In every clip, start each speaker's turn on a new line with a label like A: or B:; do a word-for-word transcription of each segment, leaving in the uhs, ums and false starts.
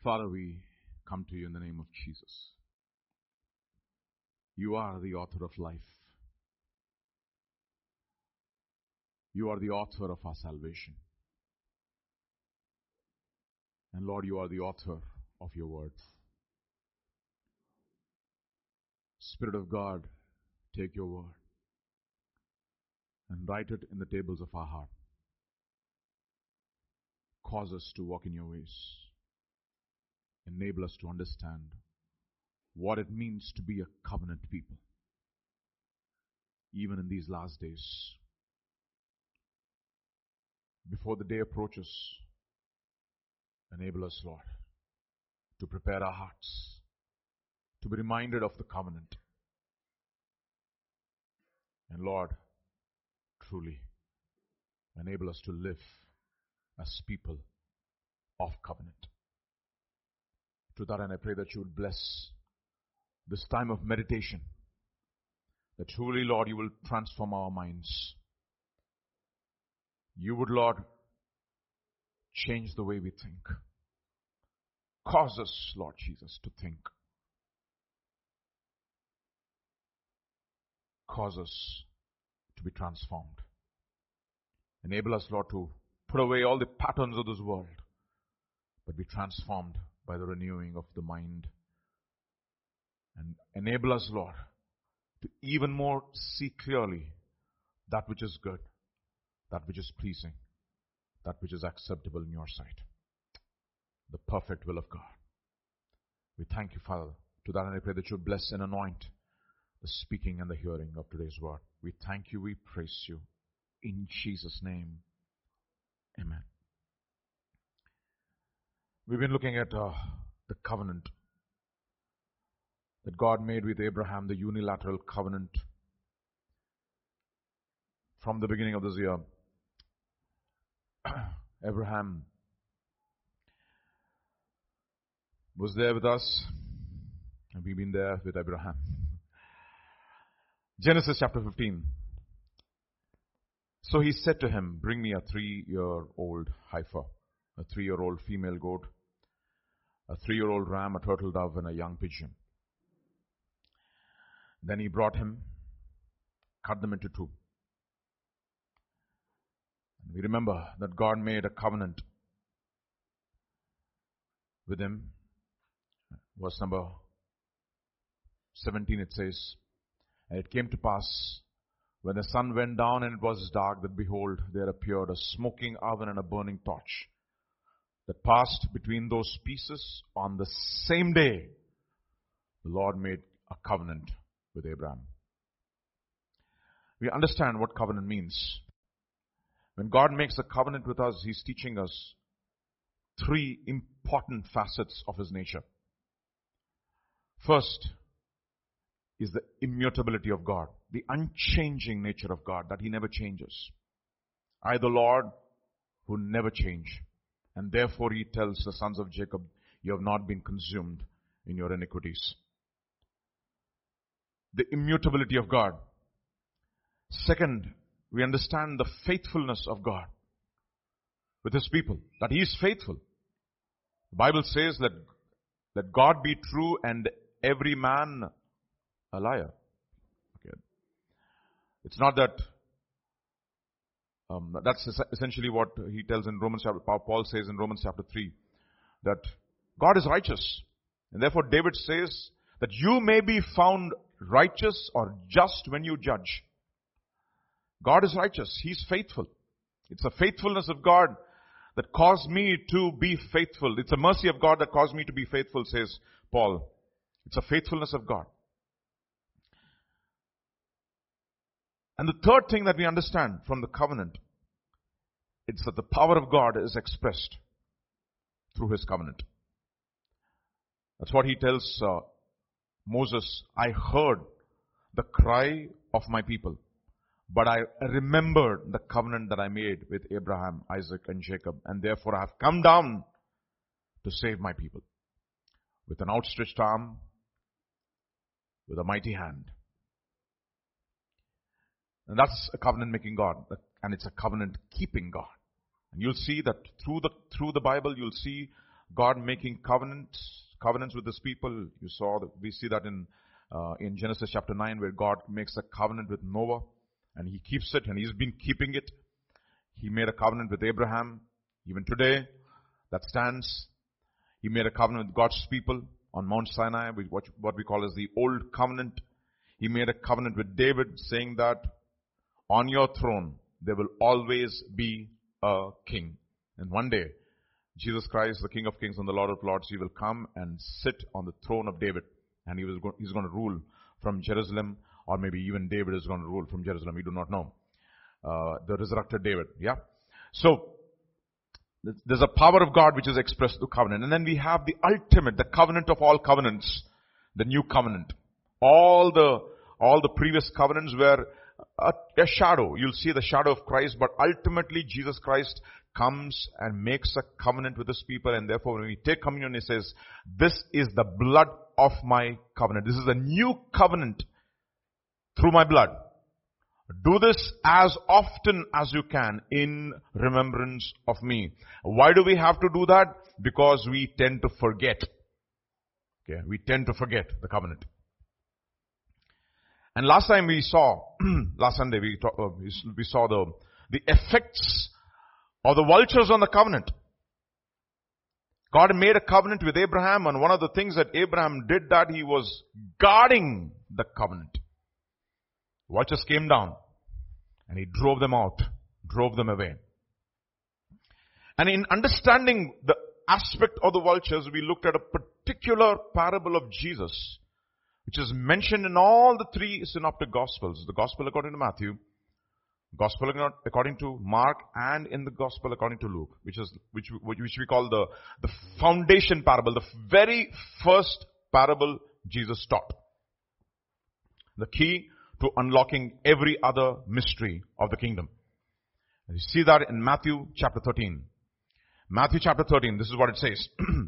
A: Father, we come to you in the name of Jesus. You are the author of life. You are the author of our salvation. And Lord, you are the author of your word. Spirit of God, take your word and write it in the tables of our heart. Cause us to walk in your ways. Enable us to understand what it means to be a covenant people, even in these last days. Before the day approaches, enable us, Lord, to prepare our hearts, to be reminded of the covenant. And Lord, truly, enable us to live as people of covenant. To that end, I pray that you would bless this time of meditation, that truly, Lord, you will transform our minds. You would, Lord, change the way we think. Cause us, Lord Jesus, to think. Cause us to be transformed. Enable us, Lord, to put away all the patterns of this world, but be transformed by the renewing of the mind. And enable us, Lord, to even more see clearly that which is good, that which is pleasing, that which is acceptable in your sight. The perfect will of God. We thank you, Father. To that end, I pray that you bless and anoint the speaking and the hearing of today's word. We thank you, we praise you. In Jesus' name, amen. We've been looking at uh, the covenant that God made with Abraham, the unilateral covenant. From the beginning of this year, Abraham was there with us, and we've been there with Abraham. Genesis chapter fifteen. So he said to him, bring me a three-year-old heifer, a three-year-old female goat, a three-year-old ram, a turtle dove, and a young pigeon. Then he brought him, cut them into two. And we remember that God made a covenant with him. Verse number seventeen, it says, and it came to pass, when the sun went down and it was dark, that behold, there appeared a smoking oven and a burning torch that passed between those pieces. On the same day, the Lord made a covenant with Abraham. We understand what covenant means. When God makes a covenant with us, He's teaching us three important facets of His nature. First is the immutability of God, the unchanging nature of God, that He never changes. I, the Lord, who never change. And therefore He tells the sons of Jacob, you have not been consumed in your iniquities. The immutability of God. Second, we understand the faithfulness of God with His people, that He is faithful. The Bible says that, that God be true and every man a liar. Okay. It's not that, um, that's essentially what he tells in Romans chapter, Paul says in Romans chapter three, that God is righteous. And therefore David says that you may be found righteous or just when you judge. God is righteous. He's faithful. It's the faithfulness of God that caused me to be faithful. It's a mercy of God that caused me to be faithful, says Paul. It's a faithfulness of God. And the third thing that we understand from the covenant, it's that the power of God is expressed through His covenant. That's what He tells uh, Moses, I heard the cry of my people, but I remembered the covenant that I made with Abraham, Isaac, and Jacob, and therefore I have come down to save my people with an outstretched arm, with a mighty hand. And that's a covenant-making God, and it's a covenant-keeping God. And you'll see that through the through the Bible, you'll see God making covenants, covenants with his people. You saw that, we see that in, uh, in Genesis chapter nine, where God makes a covenant with Noah, and he keeps it, and he's been keeping it. He made a covenant with Abraham. Even today, that stands. He made a covenant with God's people on Mount Sinai, with what, what we call as the Old Covenant. He made a covenant with David, saying that on your throne, there will always be a king. And one day, Jesus Christ, the King of Kings and the Lord of Lords, he will come and sit on the throne of David. And he was go- he's going to rule from Jerusalem, or maybe even David is going to rule from Jerusalem. We do not know. Uh, the resurrected David. Yeah. So, there's a power of God which is expressed through covenant. And then we have the ultimate, the covenant of all covenants, the new covenant. All the, all the previous covenants were a, a shadow. You'll see the shadow of Christ, but ultimately Jesus Christ comes and makes a covenant with his people, and therefore when we take communion, he says, this is the blood of my covenant. This is a new covenant through my blood. Do this as often as you can in remembrance of me. Why do we have to do that? Because we tend to forget. Okay, we tend to forget the covenant. And last time we saw, last Sunday we, talk, uh, we saw the, the effects of the vultures on the covenant. God made a covenant with Abraham, and one of the things that Abraham did, that he was guarding the covenant. Vultures came down and he drove them out, drove them away. And in understanding the aspect of the vultures, we looked at a particular parable of Jesus, which is mentioned in all the three synoptic gospels. The gospel according to Matthew, gospel according to Mark, and in the gospel according to Luke, which is which which we call the, the foundation parable, the very first parable Jesus taught. The key to unlocking every other mystery of the kingdom. And you see that in Matthew chapter thirteen. Matthew chapter thirteen, this is what it says.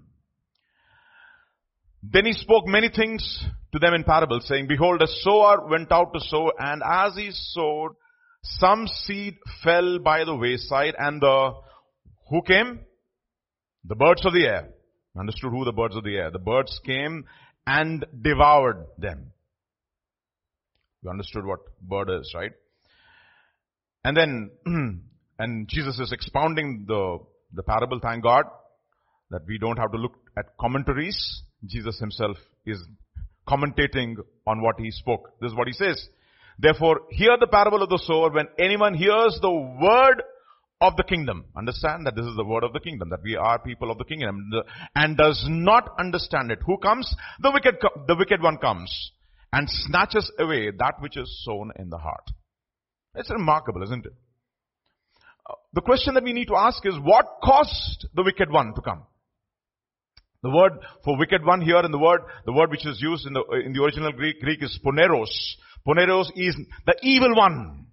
A: Then he spoke many things to them in parables, saying, behold, a sower went out to sow, and as he sowed, some seed fell by the wayside, and the, who came? The birds of the air. Understood who the birds of the air? The birds came and devoured them. You understood what bird is, right? And then, and Jesus is expounding the, the parable, thank God, that we don't have to look at commentaries. Jesus himself is commentating on what he spoke. This is what he says. Therefore, hear the parable of the sower. When anyone hears the word of the kingdom, understand that this is the word of the kingdom, that we are people of the kingdom, and does not understand it. Who comes? The wicked, the wicked one comes and snatches away that which is sown in the heart. It's remarkable, isn't it? Uh, the question that we need to ask is, what caused the wicked one to come? The word for wicked one here, in the word, the word which is used in the in the original Greek, Greek is poneros. Poneros is the evil one.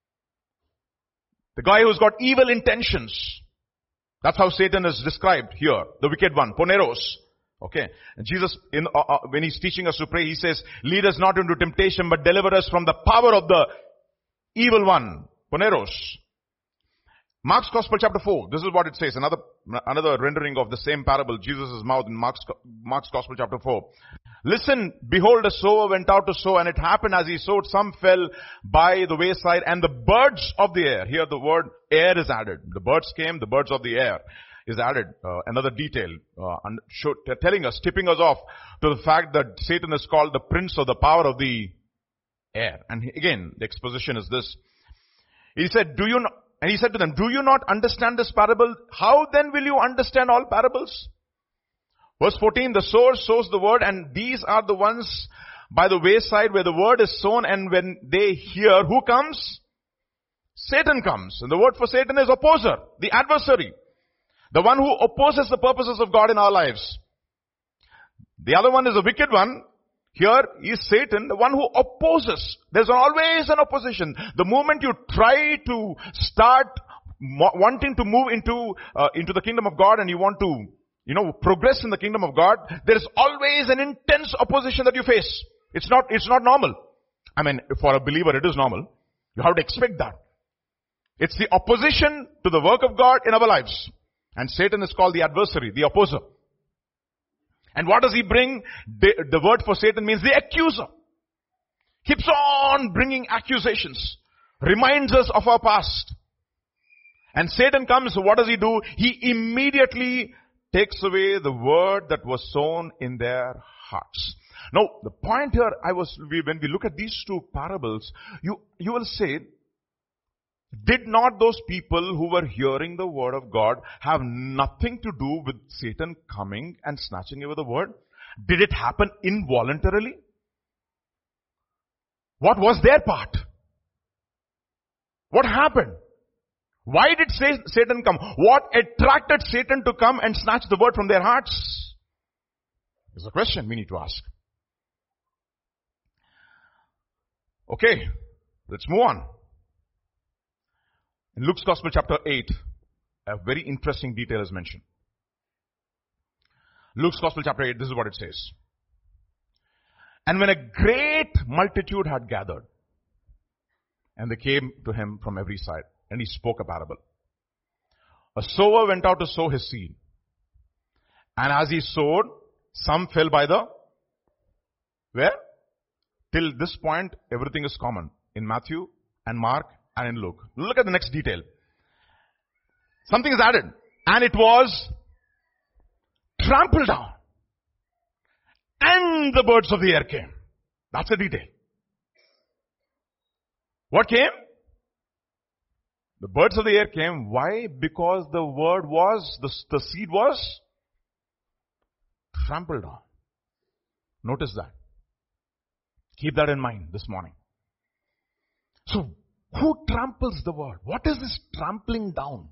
A: The guy who's got evil intentions. That's how Satan is described here. The wicked one, poneros. Okay. And Jesus, in, uh, uh, when he's teaching us to pray, he says, lead us not into temptation, but deliver us from the power of the evil one. Poneros. Mark's Gospel chapter four. This is what it says. Another, another rendering of the same parable, Jesus' mouth in Mark's, Mark's Gospel chapter four. Listen, behold, a sower went out to sow, and it happened as he sowed, some fell by the wayside, and the birds of the air. Here the word air is added. The birds came, the birds of the air is added. Uh, another detail, uh, and show, telling us, tipping us off to the fact that Satan is called the prince of the power of the air. And again, the exposition is this. He said, do you not, and he said to them, do you not understand this parable? How then will you understand all parables? Verse fourteen, the sower sows the word, and these are the ones by the wayside where the word is sown, and when they hear, who comes? Satan comes. And the word for Satan is opposer, the adversary. The one who opposes the purposes of God in our lives. The other one is a wicked one. Here is Satan, the one who opposes. There's always an opposition. The moment you try to start wanting to move into uh, into the kingdom of God, and you want to, you know, progress in the kingdom of God, there is always an intense opposition that you face. It's not, it's not normal. I mean, for a believer, it is normal. You have to expect that. It's the opposition to the work of God in our lives. And Satan is called the adversary, the opposer. And what does he bring? The, the word for Satan means the accuser. Keeps on bringing accusations. Reminds us of our past. And Satan comes, so what does he do? He immediately takes away the word that was sown in their hearts. Now, the point here, I was, we, when we look at these two parables, you, you will say, did not those people who were hearing the word of God have nothing to do with Satan coming and snatching away the word? Did it happen involuntarily? What was their part? What happened? Why did Satan come? What attracted Satan to come and snatch the word from their hearts? It's a question we need to ask. Okay, let's move on. In Luke's Gospel chapter eight, a very interesting detail is mentioned. Luke's Gospel chapter eight, this is what it says. And when a great multitude had gathered, and they came to him from every side, and he spoke a parable. A sower went out to sow his seed. And as he sowed, some fell by the, where? Till this point, everything is common. In Matthew and Mark and in Luke. Look at the next detail. Something is added. And it was trampled down. And the birds of the air came. That's the detail. What came? The birds of the air came. Why? Because the word was, the, the seed was trampled on. Notice that. Keep that in mind this morning. So, who tramples the word? What is this trampling down?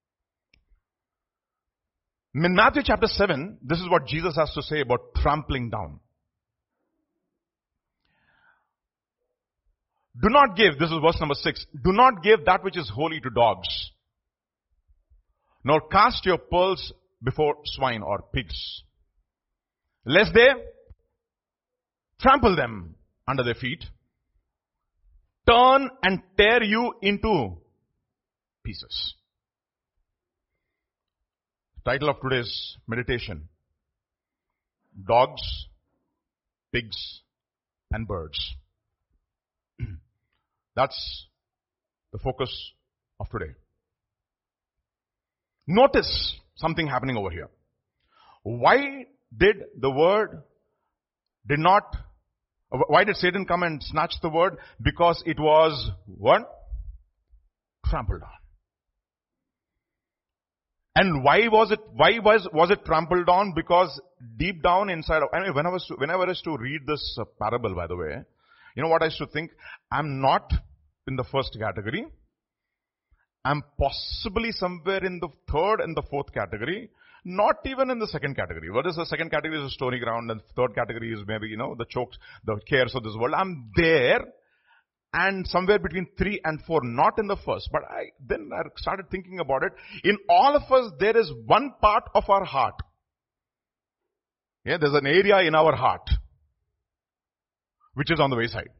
A: In Matthew chapter seven, this is what Jesus has to say about trampling down. Do not give, this is verse number six, do not give that which is holy to dogs, nor cast your pearls before swine or pigs, lest they trample them under their feet, turn and tear you into pieces. Title of today's meditation: Dogs, Pigs, and Birds. That's the focus of today. Notice something happening over here. Why did the word did not, why did Satan come and snatch the word? Because it was what? Trampled on. And why was it, why was, was it trampled on? Because deep down inside of, I mean, when I was to, whenever I was to read this uh, parable, by the way, you know what I used to think? I'm not in the first category. I'm possibly somewhere in the third and the fourth category. Not even in the second category. What is the second category? Is a stony ground, and the third category is maybe, you know, the chokes, the cares of this world. I'm there, and somewhere between three and four, not in the first. But I then I started thinking about it. In all of us, there is one part of our heart. Yeah, there's an area in our heart which is on the wayside.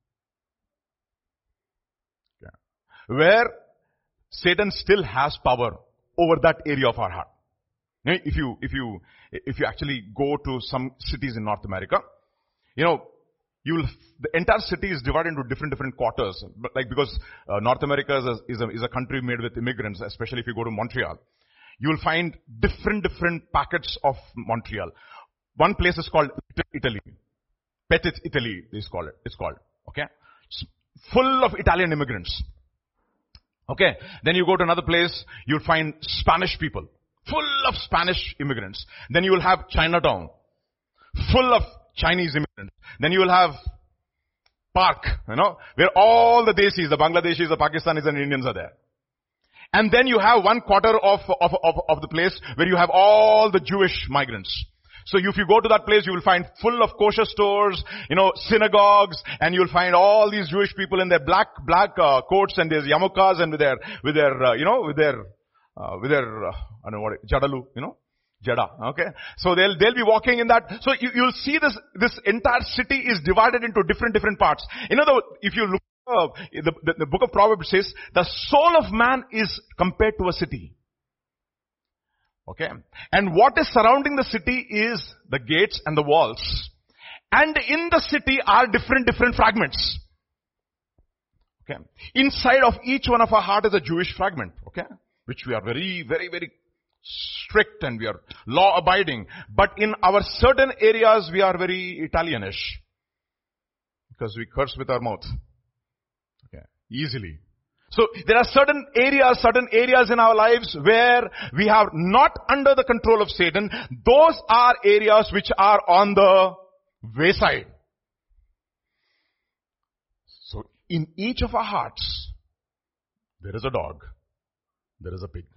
A: Yeah. Where Satan still has power over that area of our heart. If you, if you, if you actually go to some cities in North America, you know, you will, the entire city is divided into different, different quarters. Like, because uh, North America is a, is a, is a country made with immigrants, especially if you go to Montreal. You will find different, different packets of Montreal. One place is called Italy. Petit Italy is called it. It's called. Okay. It's full of Italian immigrants. Okay. Then you go to another place, you'll find Spanish people. Full of Spanish immigrants. Then you will have Chinatown. Full of Chinese immigrants. Then you will have Park, you know, where all the Desis, the Bangladeshis, the Pakistanis and Indians are there. And then you have one quarter of, of, of, of the place where you have all the Jewish migrants. So if you go to that place, you will find full of kosher stores, you know, synagogues, and you'll find all these Jewish people in their black, black uh, coats and there's yarmulkes and with their, with their, uh, you know, with their, uh, with their, uh, I don't know what, jadalu, you know, jada, okay? So they'll, they'll be walking in that. So you, you'll see this, this entire city is divided into different, different parts. In other words, if you look, uh, the, the, the book of Proverbs says, the soul of man is compared to a city. Okay. And what is surrounding the city is the gates and the walls. And in the city are different, different fragments. Okay. Inside of each one of our heart is a Jewish fragment. Okay. Which we are very, very, very strict and we are law abiding. But in our certain areas we are very Italianish. Because we curse with our mouth. Okay. Easily. So there are certain areas, certain areas in our lives where we are not under the control of Satan. Those are areas which are on the wayside. So in each of our hearts, there is a dog. There is a pig.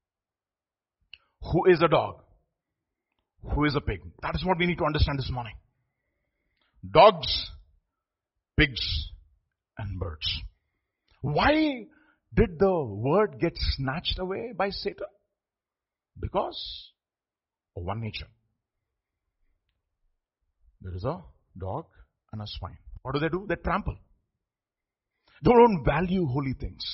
A: Who is a dog? Who is a pig? That is what we need to understand this morning. Dogs, pigs, and birds. Why did the word get snatched away by Satan? Because of one nature. There is a dog and a swine. What do they do? They trample. They don't value holy things.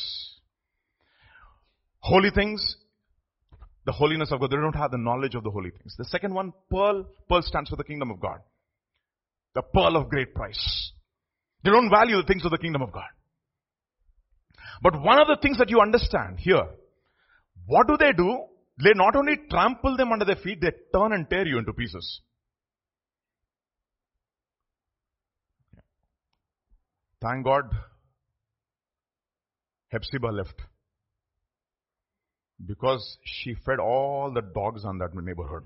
A: Holy things, the holiness of God, they don't have the knowledge of the holy things. The second one, pearl. Pearl stands for the kingdom of God. The pearl of great price. They don't value the things of the kingdom of God. But one of the things that you understand here, what do they do? They not only trample them under their feet, they turn and tear you into pieces. Thank God, Hephzibah left. Because she fed all the dogs on that neighborhood.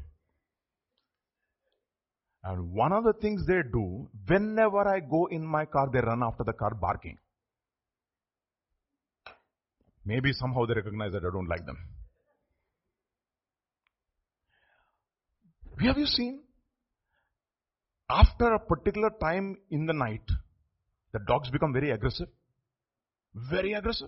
A: And one of the things they do, whenever I go in my car, they run after the car barking. Maybe somehow they recognize that I don't like them. Have you seen? After a particular time in the night, the dogs become very aggressive. Very aggressive.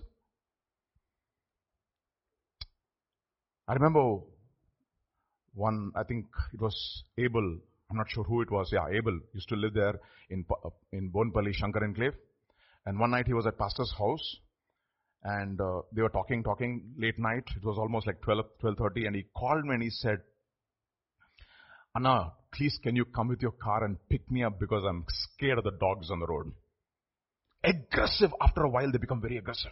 A: I remember one, I think it was Abel. I'm not sure who it was. Yeah, Abel used to live there in in Bonpalli, Shankar Enclave. And one night he was at pastor's house. And uh, they were talking, talking late night. It was almost like twelve, twelve thirty. And he called me and he said, Anna, please can you come with your car and pick me up because I'm scared of the dogs on the road. Aggressive. After a while, they become very aggressive.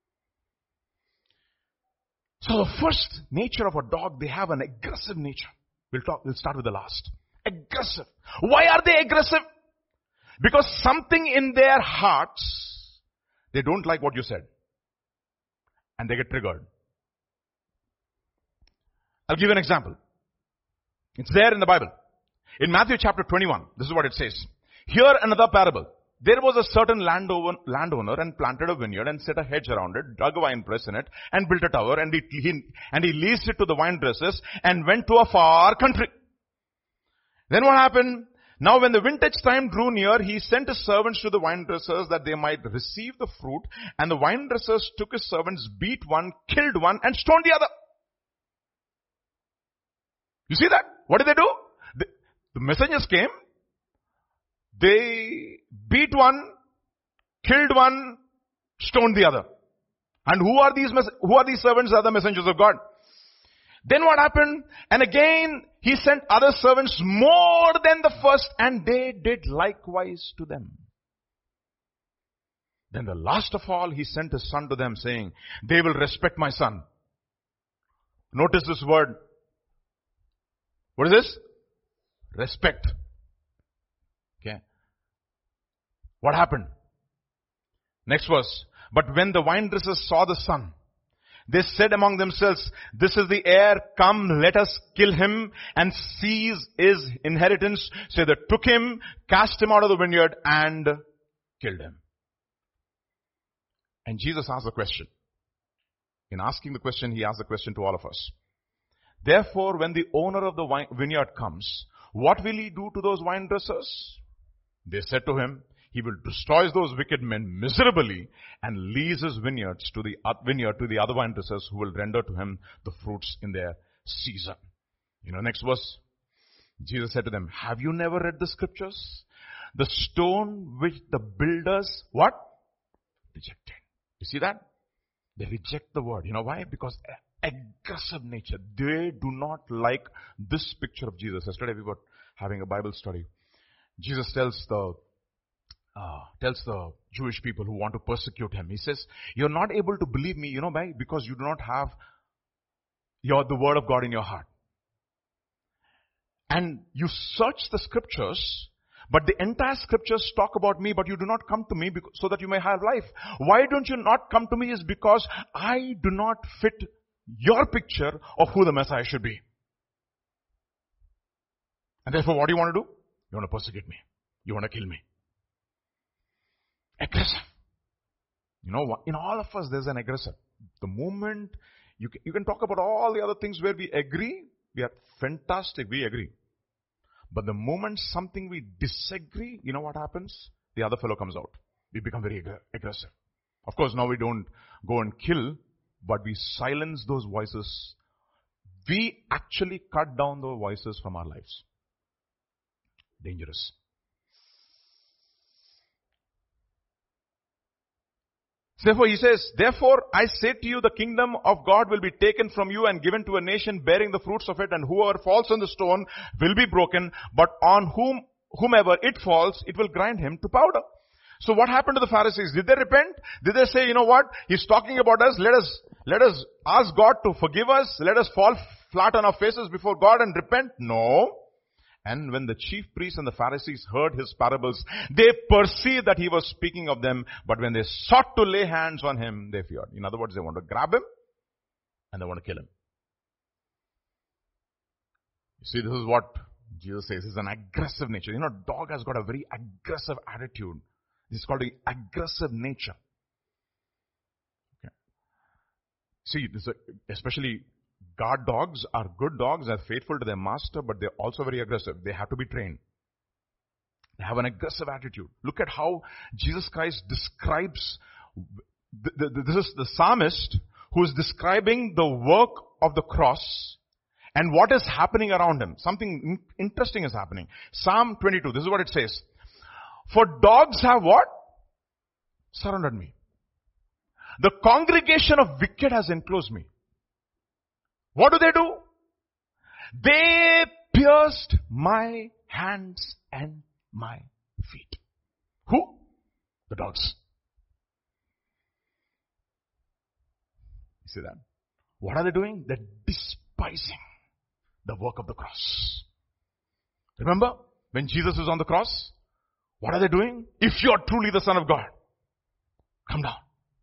A: So the first nature of a dog, they have an aggressive nature. We'll talk, we'll start with the last. Aggressive. Why are they aggressive? Because something in their hearts, they don't like what you said. And they get triggered. I'll give you an example. It's there in the Bible. In Matthew chapter twenty-one, this is what it says. Here another parable. There was a certain landowner, landowner and planted a vineyard and set a hedge around it, dug a wine press in it and built a tower and he, he, and he leased it to the wine dressers and went to a far country. Then what happened? Now when the vintage time drew near, he sent his servants to the wine dressers that they might receive the fruit. And the wine dressers took his servants, beat one, killed one, and stoned the other. You see that? What did they do? The, the messengers came. They beat one, killed one, stoned the other. And who are these, who are these servants? Are the messengers of God. Then what happened? And again, he sent other servants more than the first, and they did likewise to them. Then the last of all, he sent his son to them, saying, they will respect my son. Notice this word. What is this? Respect. Okay. What happened? Next verse. But when the wine dressers saw the son, they said among themselves, this is the heir, come, let us kill him and seize his inheritance. So they took him, cast him out of the vineyard and killed him. And Jesus asked the question. In asking the question, he asked the question to all of us. Therefore, when the owner of the vineyard comes, what will he do to those vine dressers? They said to him, he will destroy those wicked men miserably and lease his vineyards to the vineyard to the other vine dressers who will render to him the fruits in their season. You know, next verse. Jesus said to them, have you never read the scriptures? The stone which the builders, what? Rejected. You see that? They reject the word. You know why? Because aggressive nature. They do not like this picture of Jesus. Yesterday we were having a Bible study. Jesus tells the uh, tells the Jewish people who want to persecute him. He says, you're not able to believe me, you know why? Because you do not have your the word of God in your heart. And you search the scriptures, but the entire scriptures talk about me, but you do not come to me because, so that you may have life. Why don't you not come to me is because I do not fit your picture of who the Messiah should be. And therefore, what do you want to do? You want to persecute me. You want to kill me. Aggressive. You know, in all of us, there's an aggressor. The moment you can, you can talk about all the other things where we agree, we are fantastic, we agree. But the moment something we disagree, you know what happens? The other fellow comes out. We become very ag- aggressive. Of course, now we don't go and kill, but we silence those voices. We actually cut down those voices from our lives. Dangerous. Therefore, he says, therefore, I say to you, the kingdom of God will be taken from you and given to a nation bearing the fruits of it, and whoever falls on the stone will be broken, but on whom, whomever it falls, it will grind him to powder. So what happened to the Pharisees? Did they repent? Did they say, you know what? He's talking about us. Let us, let us ask God to forgive us. Let us fall flat on our faces before God and repent? No. And when the chief priests and the Pharisees heard his parables, they perceived that he was speaking of them. But when they sought to lay hands on him, they feared. In other words, they want to grab him and they want to kill him. You see, this is what Jesus says. It's an aggressive nature. You know, dog has got a very aggressive attitude. This is called the aggressive nature. Okay. See, this is a, especially guard dogs are good dogs, are faithful to their master, but they're also very aggressive. They have to be trained. They have an aggressive attitude. Look at how Jesus Christ describes, the, the, this is the psalmist who is describing the work of the cross and what is happening around him. Something interesting is happening. Psalm twenty-two, this is what it says. For dogs have what? Surrounded me. The congregation of wicked has enclosed me. What do they do? They pierced my hands and my feet. Who? The dogs. You see that? What are they doing? They're despising the work of the cross. Remember when Jesus is on the cross? What are they doing? If you are truly the Son of God, come down.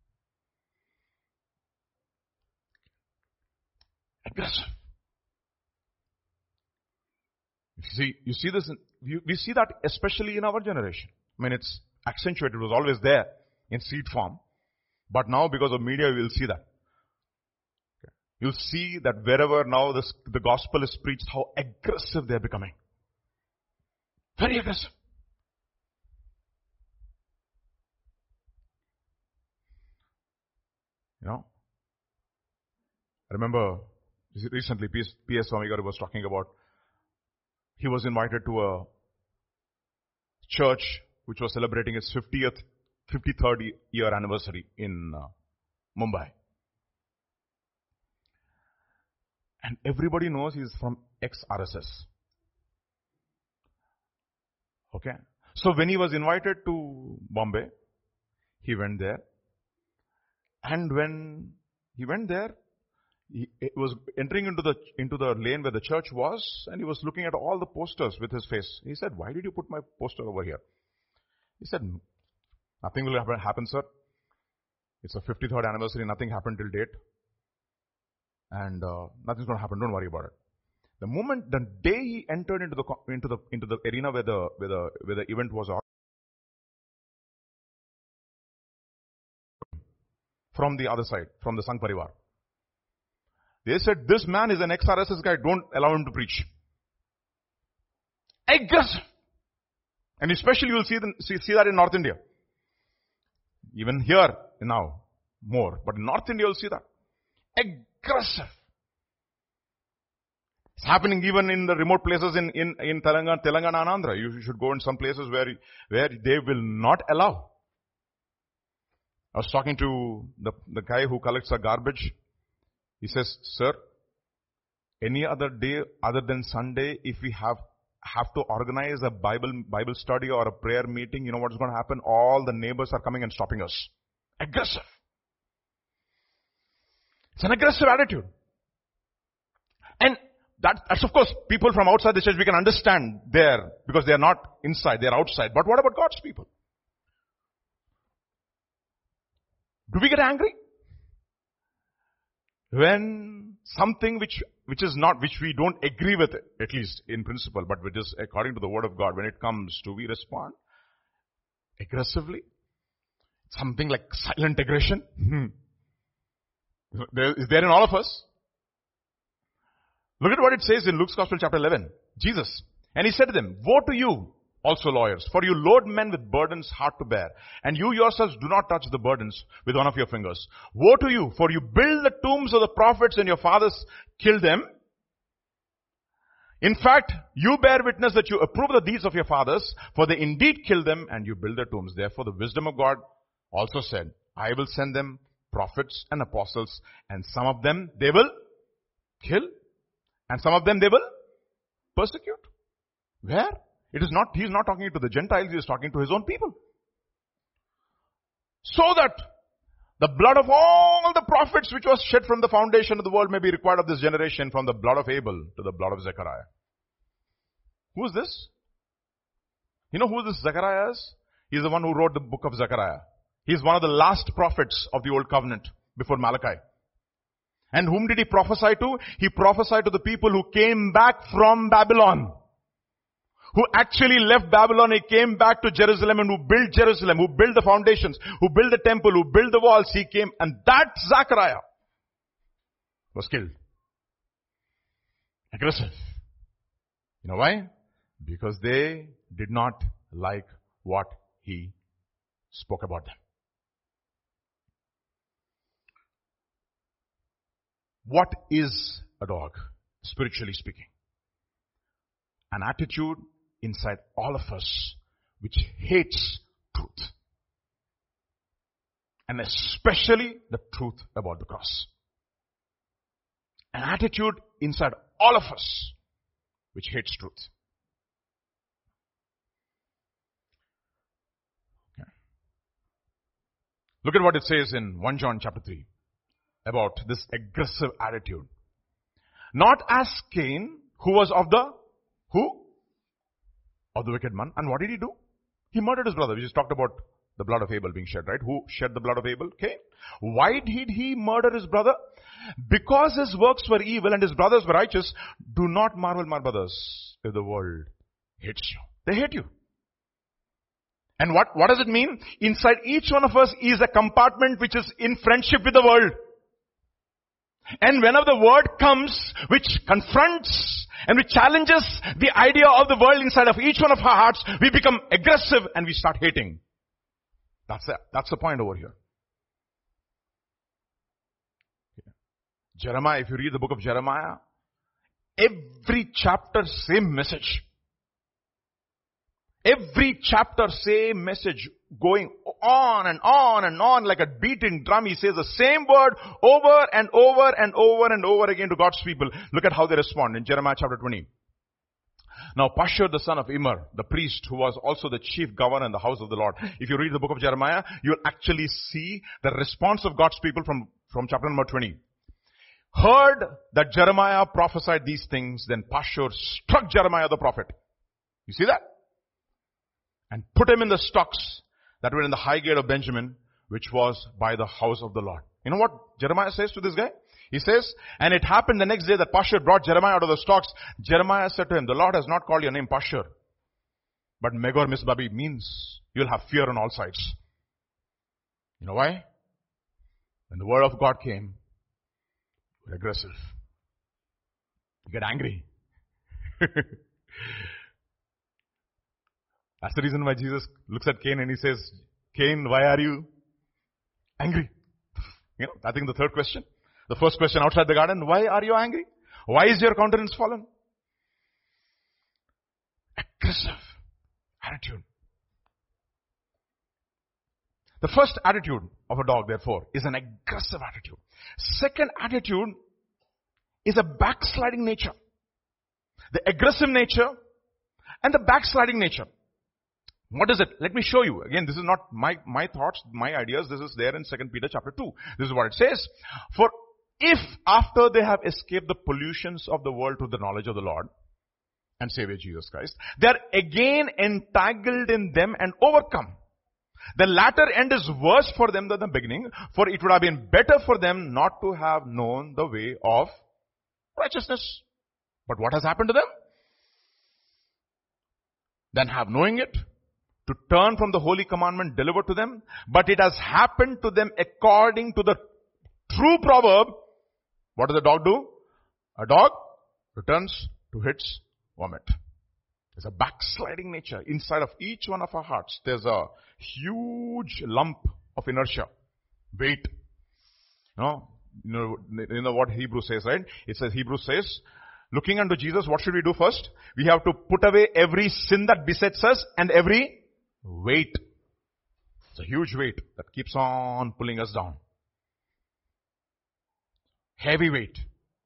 A: Aggressive. You see, you see this, in, you, we see that especially in our generation. I mean, it's accentuated. It was always there in seed form. But now because of media, we will see that. Okay. You'll see that wherever now this, the gospel is preached, how aggressive they're becoming. Very aggressive. You know, I remember recently P S Swami Garu was talking about, he was invited to a church which was celebrating its fiftieth, fifty-third year anniversary in uh, Mumbai. And everybody knows he's from ex-R S S. Okay. So when he was invited to Bombay, he went there. And when he went there, he was entering into the into the lane where the church was, and he was looking at all the posters with his face. He said, "Why did you put my poster over here?" He said, "Nothing will happen, happen sir. It's a fifty-third anniversary. Nothing happened till date. And uh, nothing's going to happen. Don't worry about it." The moment, the day he entered into the into the into the arena where the where the where the event was on, from the other side, from the Sangh Parivar, they said, "This man is an ex-R S S guy. Don't allow him to preach." Aggressive. And especially you will see, the, see, see that in North India. Even here now, more. But in North India, you'll see that. Aggressive. It's happening even in the remote places in, in, in Telangana, Telangana and Andhra. You should go in some places where, where they will not allow. I was talking to the, the guy who collects our garbage. He says, sir, any other day other than Sunday, if we have have to organize a Bible Bible study or a prayer meeting, you know what's going to happen? All the neighbors are coming and stopping us. Aggressive. It's an aggressive attitude. And that, that's of course people from outside the church we can understand there because they are not inside, they are outside. But what about God's people? Do we get angry? When something which, which is not, which we don't agree with it, at least in principle, but which is according to the word of God, when it comes, do we respond aggressively? Something like silent aggression? Hmm. There, is there in all of us? Look at what it says in Luke's Gospel chapter eleven. Jesus. And he said to them, woe to you, also lawyers, for you load men with burdens hard to bear, and you yourselves do not touch the burdens with one of your fingers. Woe to you, for you build the tombs of the prophets and your fathers killed them. In fact, you bear witness that you approve the deeds of your fathers, for they indeed killed them and you build their tombs. Therefore the wisdom of God also said, I will send them prophets and apostles, and some of them they will kill, and some of them they will persecute. Where? It is not, he is not talking to the Gentiles, he is talking to his own people. So that the blood of all the prophets which was shed from the foundation of the world may be required of this generation, from the blood of Abel to the blood of Zechariah. Who is this? You know who this Zechariah is? He is the one who wrote the book of Zechariah. He is one of the last prophets of the old covenant before Malachi. And whom did he prophesy to? He prophesied to the people who came back from Babylon. Who actually left Babylon, he came back to Jerusalem and who built Jerusalem, who built the foundations, who built the temple, who built the walls. He came, and that Zechariah was killed. Aggressive. You know why? Because they did not like what he spoke about them. What is a dog, spiritually speaking? An attitude inside all of us which hates truth. And especially the truth about the cross. An attitude inside all of us which hates truth. Okay. Look at what it says in First John chapter three about this aggressive attitude. Not as Cain, who was of the, who? Of the wicked man. And what did he do? He murdered his brother. We just talked about the blood of Abel being shed, right? Who shed the blood of Abel? Cain. Why did he murder his brother? Because his works were evil and his brothers were righteous. Do not marvel, my brothers, if the world hates you. They hate you. And what, what does it mean? Inside each one of us is a compartment which is in friendship with the world. And whenever the word comes which confronts and which challenges the idea of the world inside of each one of our hearts, we become aggressive and we start hating. That's the, that's the point over here. Jeremiah, if you read the book of Jeremiah, every chapter, same message. Every chapter, same message, going on and on and on like a beating drum. He says the same word over and over and over and over again to God's people. Look at how they respond in Jeremiah chapter twenty. Now Pashur, the son of Immer, the priest, who was also the chief governor in the house of the Lord. If you read the book of Jeremiah, you'll actually see the response of God's people from, from chapter number twenty. Heard that Jeremiah prophesied these things, then Pashur struck Jeremiah the prophet. You see that? And put him in the stocks that were in the high gate of Benjamin, which was by the house of the Lord. You know what Jeremiah says to this guy? He says, and it happened the next day that Pashur brought Jeremiah out of the stocks. Jeremiah said to him, the Lord has not called your name Pashur, but Megor Misbabi, means you'll have fear on all sides. You know why? When the word of God came, you're aggressive. You get angry. That's the reason why Jesus looks at Cain and he says, Cain, why are you angry? You know, I think the third question. The first question outside the garden, why are you angry? Why is your countenance fallen? Aggressive attitude. The first attitude of a dog, therefore, is an aggressive attitude. Second attitude is a backsliding nature. The aggressive nature and the backsliding nature. What is it? Let me show you. Again, this is not my, my thoughts, my ideas. This is there in Second Peter chapter two. This is what it says. For if after they have escaped the pollutions of the world to the knowledge of the Lord and Savior Jesus Christ, they are again entangled in them and overcome. The latter end is worse for them than the beginning, for it would have been better for them not to have known the way of righteousness. But what has happened to them? Then have knowing it, to turn from the holy commandment delivered to them, but it has happened to them according to the true proverb. What does a dog do? A dog returns to its vomit. There's a backsliding nature inside of each one of our hearts. There's a huge lump of inertia, weight. You know, you know, you know what Hebrews says, right? It says, Hebrews says, looking unto Jesus, what should we do first? We have to put away every sin that besets us and every weight. It's a huge weight that keeps on pulling us down. Heavy weight.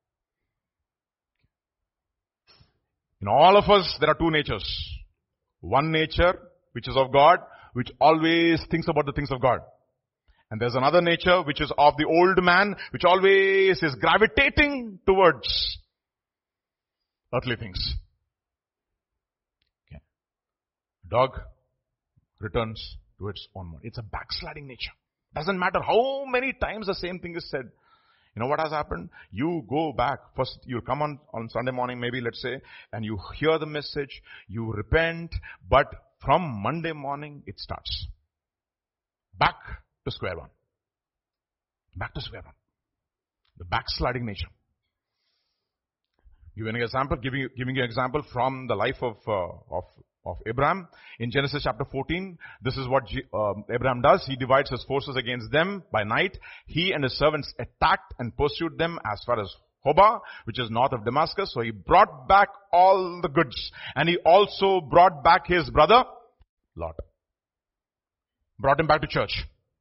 A: In all of us, there are two natures. One nature, which is of God, which always thinks about the things of God. And there's another nature, which is of the old man, which always is gravitating towards earthly things. Okay. Dog returns to its own mode. It's a backsliding nature. Doesn't matter how many times the same thing is said. You know what has happened? You go back. First, you come on, on Sunday morning, maybe, let's say, and you hear the message, you repent, but from Monday morning, it starts. Back to square one. Back to square one. The backsliding nature. Giving an example, giving you, giving you an example from the life of, uh, of, of Abraham. In Genesis chapter fourteen, this is what G, uh, Abraham does. He divides his forces against them by night. He and his servants attacked and pursued them as far as Hobah, which is north of Damascus. So he brought back all the goods. And he also brought back his brother, Lot. Brought him back to church.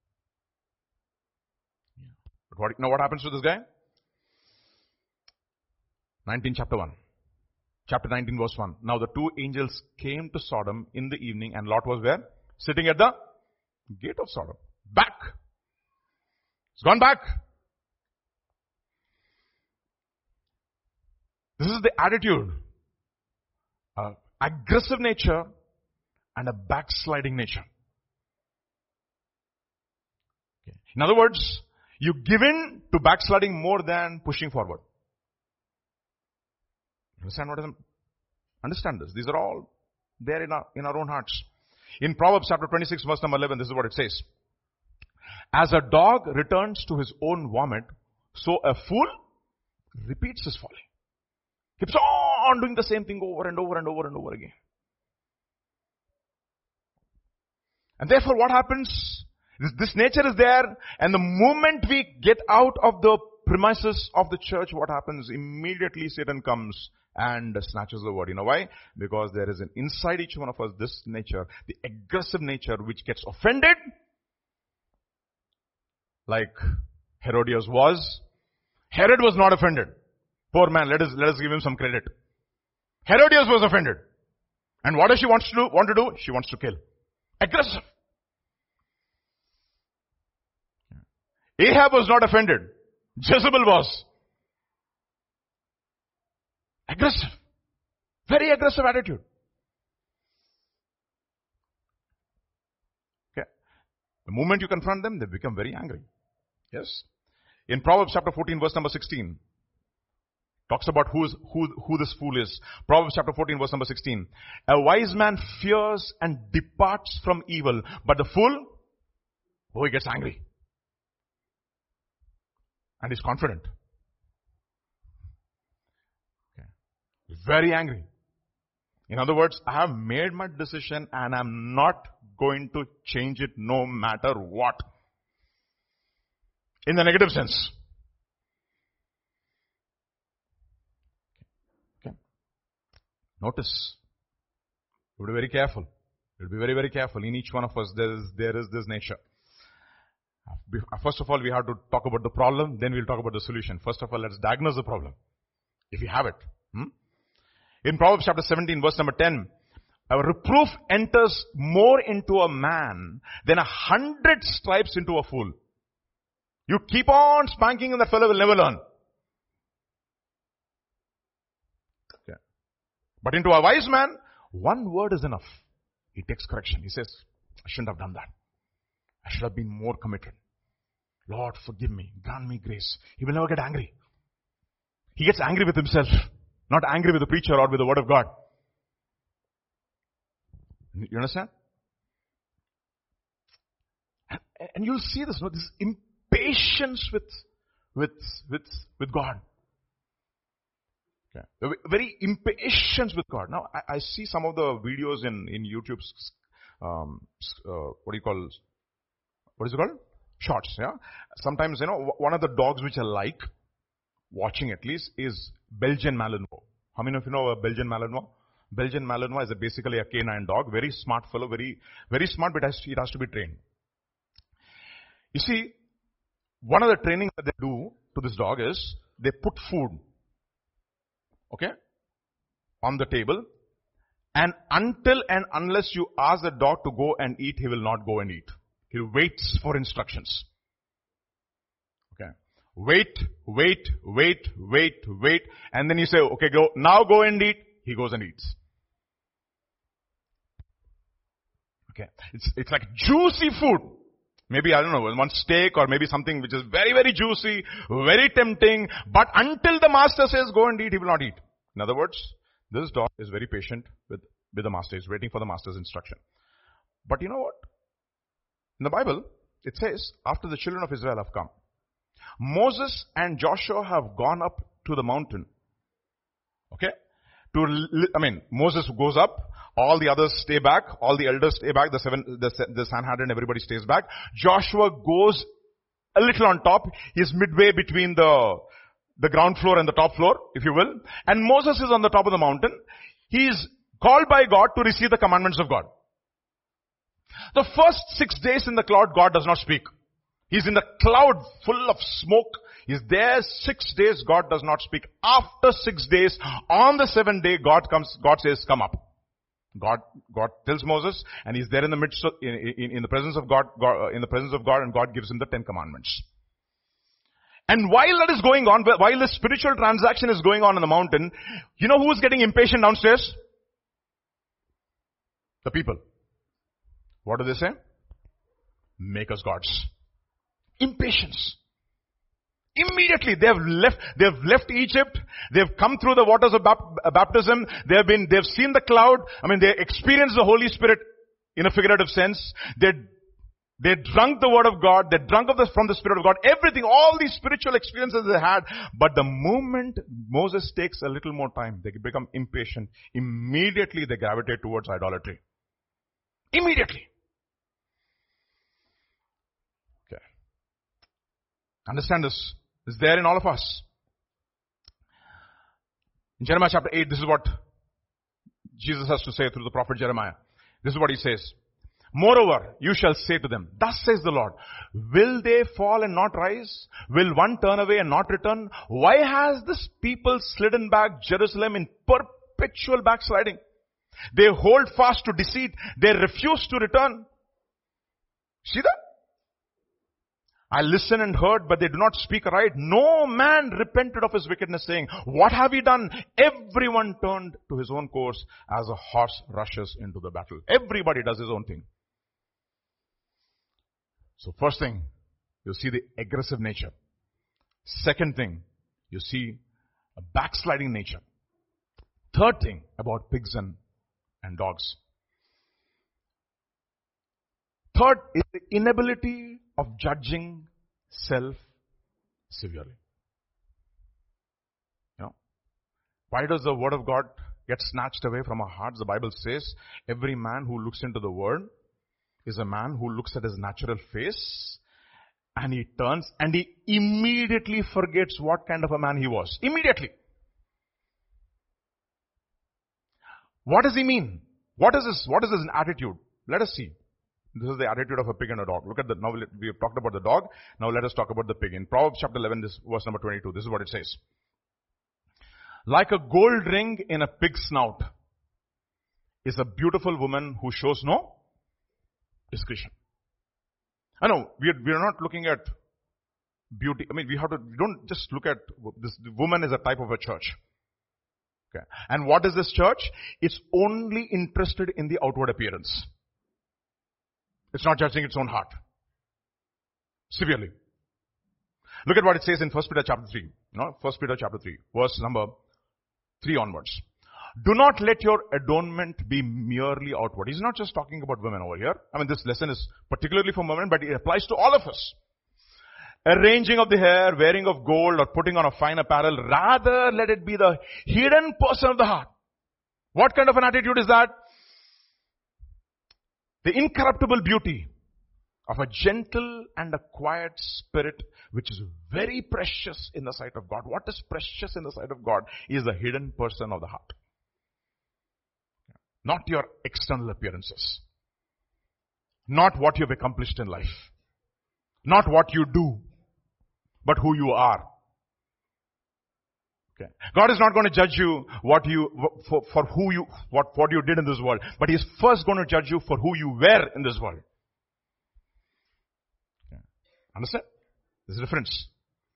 A: But what, you know what happens to this guy? nineteen chapter one. Chapter nineteen verse one. Now the two angels came to Sodom in the evening, and Lot was where? Sitting at the gate of Sodom. Back. It's gone back. This is the attitude. Uh, aggressive nature and a backsliding nature. Okay. In other words, you give in to backsliding more than pushing forward. Understand what I understand this. These are all there in our, in our own hearts. In Proverbs chapter twenty-six verse number eleven, this is what it says. As a dog returns to his own vomit, so a fool repeats his folly. Keeps on doing the same thing over and over and over and over again. And therefore what happens? This, this nature is there, and the moment we get out of the premises of the church, what happens? Immediately Satan comes and snatches the word. You know why? Because there is an inside each one of us, this nature, the aggressive nature which gets offended, like Herodias was. Herod was not offended. Poor man, let us, let us give him some credit. Herodias was offended. And what does she want to do? Want to do? She wants to kill. Aggressive. Ahab was not offended. Jezebel was. Aggressive. Very aggressive attitude. Okay. The moment you confront them, they become very angry. Yes. In Proverbs chapter fourteen verse number sixteen, talks about who is, who, who this fool is. Proverbs chapter fourteen verse number sixteen. A wise man fears and departs from evil, but the fool, oh, he gets angry. And is confident. Okay. Very angry. In other words, I have made my decision and I'm not going to change it no matter what. In the negative sense. Okay. Notice. We'll be very careful. We'll be very, very careful. In each one of us, there is, there is this nature. First of all, we have to talk about the problem, then we'll talk about the solution. First of all, let's diagnose the problem. if you have it. Hmm? In Proverbs chapter seventeen, verse number ten, a reproof enters more into a man than a hundred stripes into a fool. You keep on spanking and the fellow will never learn. Okay. But into a wise man, one word is enough. He takes correction. He says, I shouldn't have done that. I should have been more committed. Lord, forgive me. Grant me grace. He will never get angry. He gets angry with himself, not angry with the preacher or with the word of God. You understand? And, and you'll see this, no? This impatience with, with, with, with God. Okay. Very impatience with God. Now, I, I see some of the videos in, in YouTube's, um, uh, what do you call, what is it called? Shorts, yeah? Sometimes, you know, one of the dogs which I like, watching at least, is Belgian Malinois. How many of you know a Belgian Malinois? Belgian Malinois is a basically a canine dog. Very smart fellow, very, very smart, but it has, to, it has to be trained. You see, one of the training that they do to this dog is, they put food, okay, on the table, and until and unless you ask the dog to go and eat, he will not go and eat. He waits for instructions. Okay. Wait, wait, wait, wait, wait. And then you say, okay, go, now go and eat. He goes and eats. Okay. It's, it's like juicy food. Maybe, I don't know, one steak or maybe something which is very, very juicy, very tempting. But until the master says go and eat, he will not eat. In other words, this dog is very patient with, with the master. He's waiting for the master's instruction. But you know what? In the Bible, it says, after the children of Israel have come, Moses and Joshua have gone up to the mountain. Okay? To, I mean, Moses goes up, all the others stay back, all the elders stay back, the seven, the, the Sanhedrin, everybody stays back. Joshua goes a little on top. He's midway between the, the ground floor and the top floor, if you will. And Moses is on the top of the mountain. He is called by God to receive the commandments of God. The first six days in the cloud, God does not speak. He's in the cloud full of smoke. He's there six days, God does not speak. After six days, on the seventh day, God comes, God says, come up. God, God tells Moses, and he's there in the midst of, in, in, in the presence of God, God, in the presence of God, and God gives him the Ten Commandments. And while that is going on, while the spiritual transaction is going on in the mountain, you know who's getting impatient downstairs? The people. What do they say? Make us gods. Impatience. Immediately they have left, they have left Egypt, they have come through the waters of baptism, they have been, they have seen the cloud, I mean they experienced the Holy Spirit in a figurative sense, they, they drunk the word of God, they drunk of the, from the Spirit of God, everything, all these spiritual experiences they had, but the moment Moses takes a little more time, they become impatient, immediately they gravitate towards idolatry. Immediately. Okay. Understand this. It's there in all of us. In Jeremiah chapter eight, this is what Jesus has to say through the prophet Jeremiah. This is what he says. Moreover, you shall say to them, thus says the Lord, will they fall and not rise? Will one turn away and not return? Why has this people slidden back Jerusalem in perpetual backsliding? They hold fast to deceit. They refuse to return. See that? I listened and heard, but they do not speak aright. No man repented of his wickedness, saying, what have we done? Everyone turned to his own course as a horse rushes into the battle. Everybody does his own thing. So first thing, you see the aggressive nature. Second thing, you see a backsliding nature. Third thing about pigs and, and dogs. Third is the inability of judging self severely. You know, why does the word of God get snatched away from our hearts? The Bible says every man who looks into the word is a man who looks at his natural face and he turns and he immediately forgets what kind of a man he was. Immediately. What does he mean? What is his, what is his attitude? Let us see. This is the attitude of a pig and a dog. Look at the, now we have talked about the dog. Now let us talk about the pig. In Proverbs chapter eleven, this verse number twenty-two, this is what it says. Like a gold ring in a pig's snout is a beautiful woman who shows no discretion. I know, we are, we are not looking at beauty. I mean, we have to, we don't just look at this. The woman is a type of a church. Okay. And what is this church? It's only interested in the outward appearance. It's not judging its own heart. Severely. Look at what it says in First Peter chapter three. You know, First Peter chapter three, verse number three onwards. Do not let your adornment be merely outward. He's not just talking about women over here. I mean, this lesson is particularly for women, but it applies to all of us. Arranging of the hair, wearing of gold, or putting on a fine apparel. Rather, let it be the hidden person of the heart. What kind of an attitude is that? The incorruptible beauty of a gentle and a quiet spirit, which is very precious in the sight of God. What is precious in the sight of God is the hidden person of the heart. Not your external appearances. Not what you've accomplished in life. Not what you do, but who you are. Okay. God is not going to judge you what you for, for who you what, what you did in this world, but He's first going to judge you for who you were in this world. Okay. Understand? There's a difference.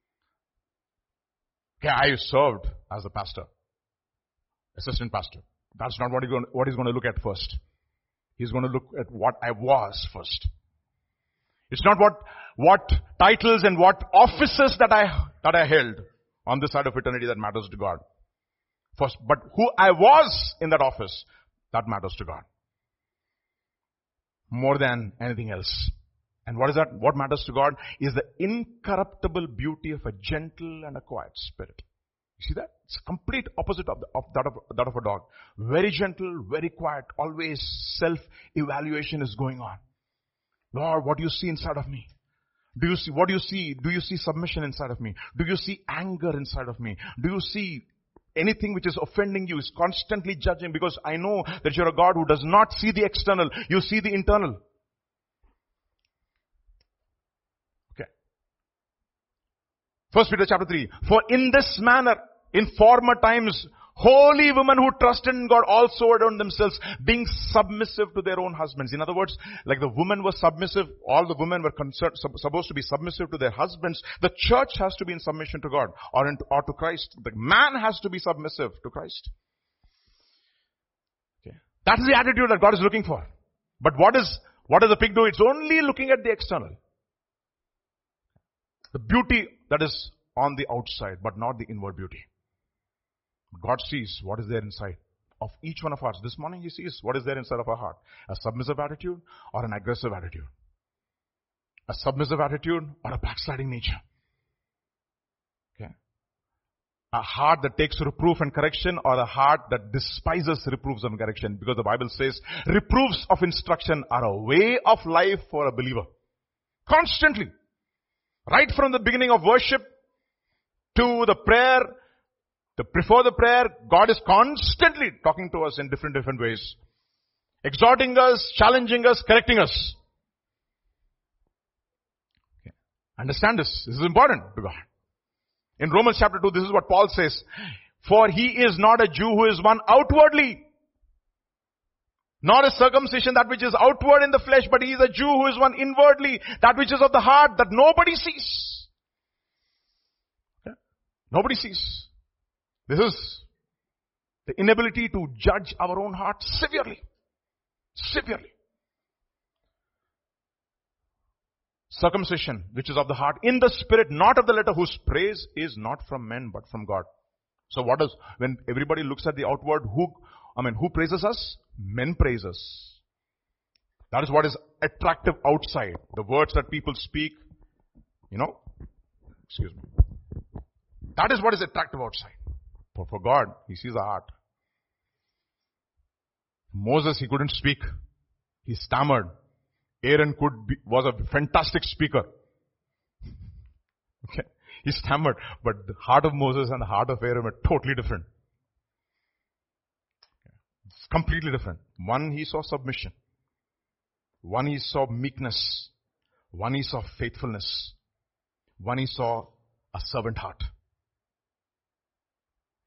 A: Okay, I served as a pastor, assistant pastor. That's not what he's going, what he's going to look at first. He's going to look at what I was first. It's not what, what titles and what offices that I, that I held on this side of eternity that matters to God. First, but who I was in that office, that matters to God. More than anything else. And what is that? What matters to God is the incorruptible beauty of a gentle and a quiet spirit. You see that? It's complete opposite of, the, of, that, of that of a dog. Very gentle, very quiet, always self-evaluation is going on. Lord, what do you see inside of me? Do you see, what do you see? Do you see submission inside of me? Do you see anger inside of me? Do you see anything which is offending you? Is constantly judging, because I know that you're a God who does not see the external. You see the internal. Okay. First Peter chapter three. For in this manner, in former times, holy women who trusted in God also adorned themselves, being submissive to their own husbands. In other words, like the women were submissive, all the women were concerned, supposed to be submissive to their husbands. The church has to be in submission to God or, in, or to Christ. The man has to be submissive to Christ. Okay. That is the attitude that God is looking for. But what is, what does the pig do? It's only looking at the external. The beauty that is on the outside, but not the inward beauty. God sees what is there inside of each one of us. This morning He sees what is there inside of our heart. A submissive attitude or an aggressive attitude. A submissive attitude or a backsliding nature. Okay. A heart that takes reproof and correction, or a heart that despises reproofs and correction. Because the Bible says reproofs of instruction are a way of life for a believer. Constantly. Right from the beginning of worship to the prayer, The, before the prayer, God is constantly talking to us in different, different ways. Exhorting us, challenging us, correcting us. Okay. Understand this. This is important to God. In Romans chapter two, this is what Paul says. For he is not a Jew who is one outwardly, nor is circumcision that which is outward in the flesh, but he is a Jew who is one inwardly, that which is of the heart, that nobody sees. Okay. Nobody sees. This is the inability to judge our own heart severely. Severely. Circumcision, which is of the heart, in the spirit, not of the letter, whose praise is not from men, but from God. So what does, when everybody looks at the outward, who, I mean, who praises us? Men praise us. That is what is attractive outside. The words that people speak, you know, excuse me. That is what is attractive outside. For, for God, He sees the heart. Moses, he couldn't speak. He stammered. Aaron could be, was a fantastic speaker. Okay. He stammered. But the heart of Moses and the heart of Aaron were totally different. It's completely different. One, he saw submission. One, he saw meekness. One, he saw faithfulness. One, he saw a servant heart.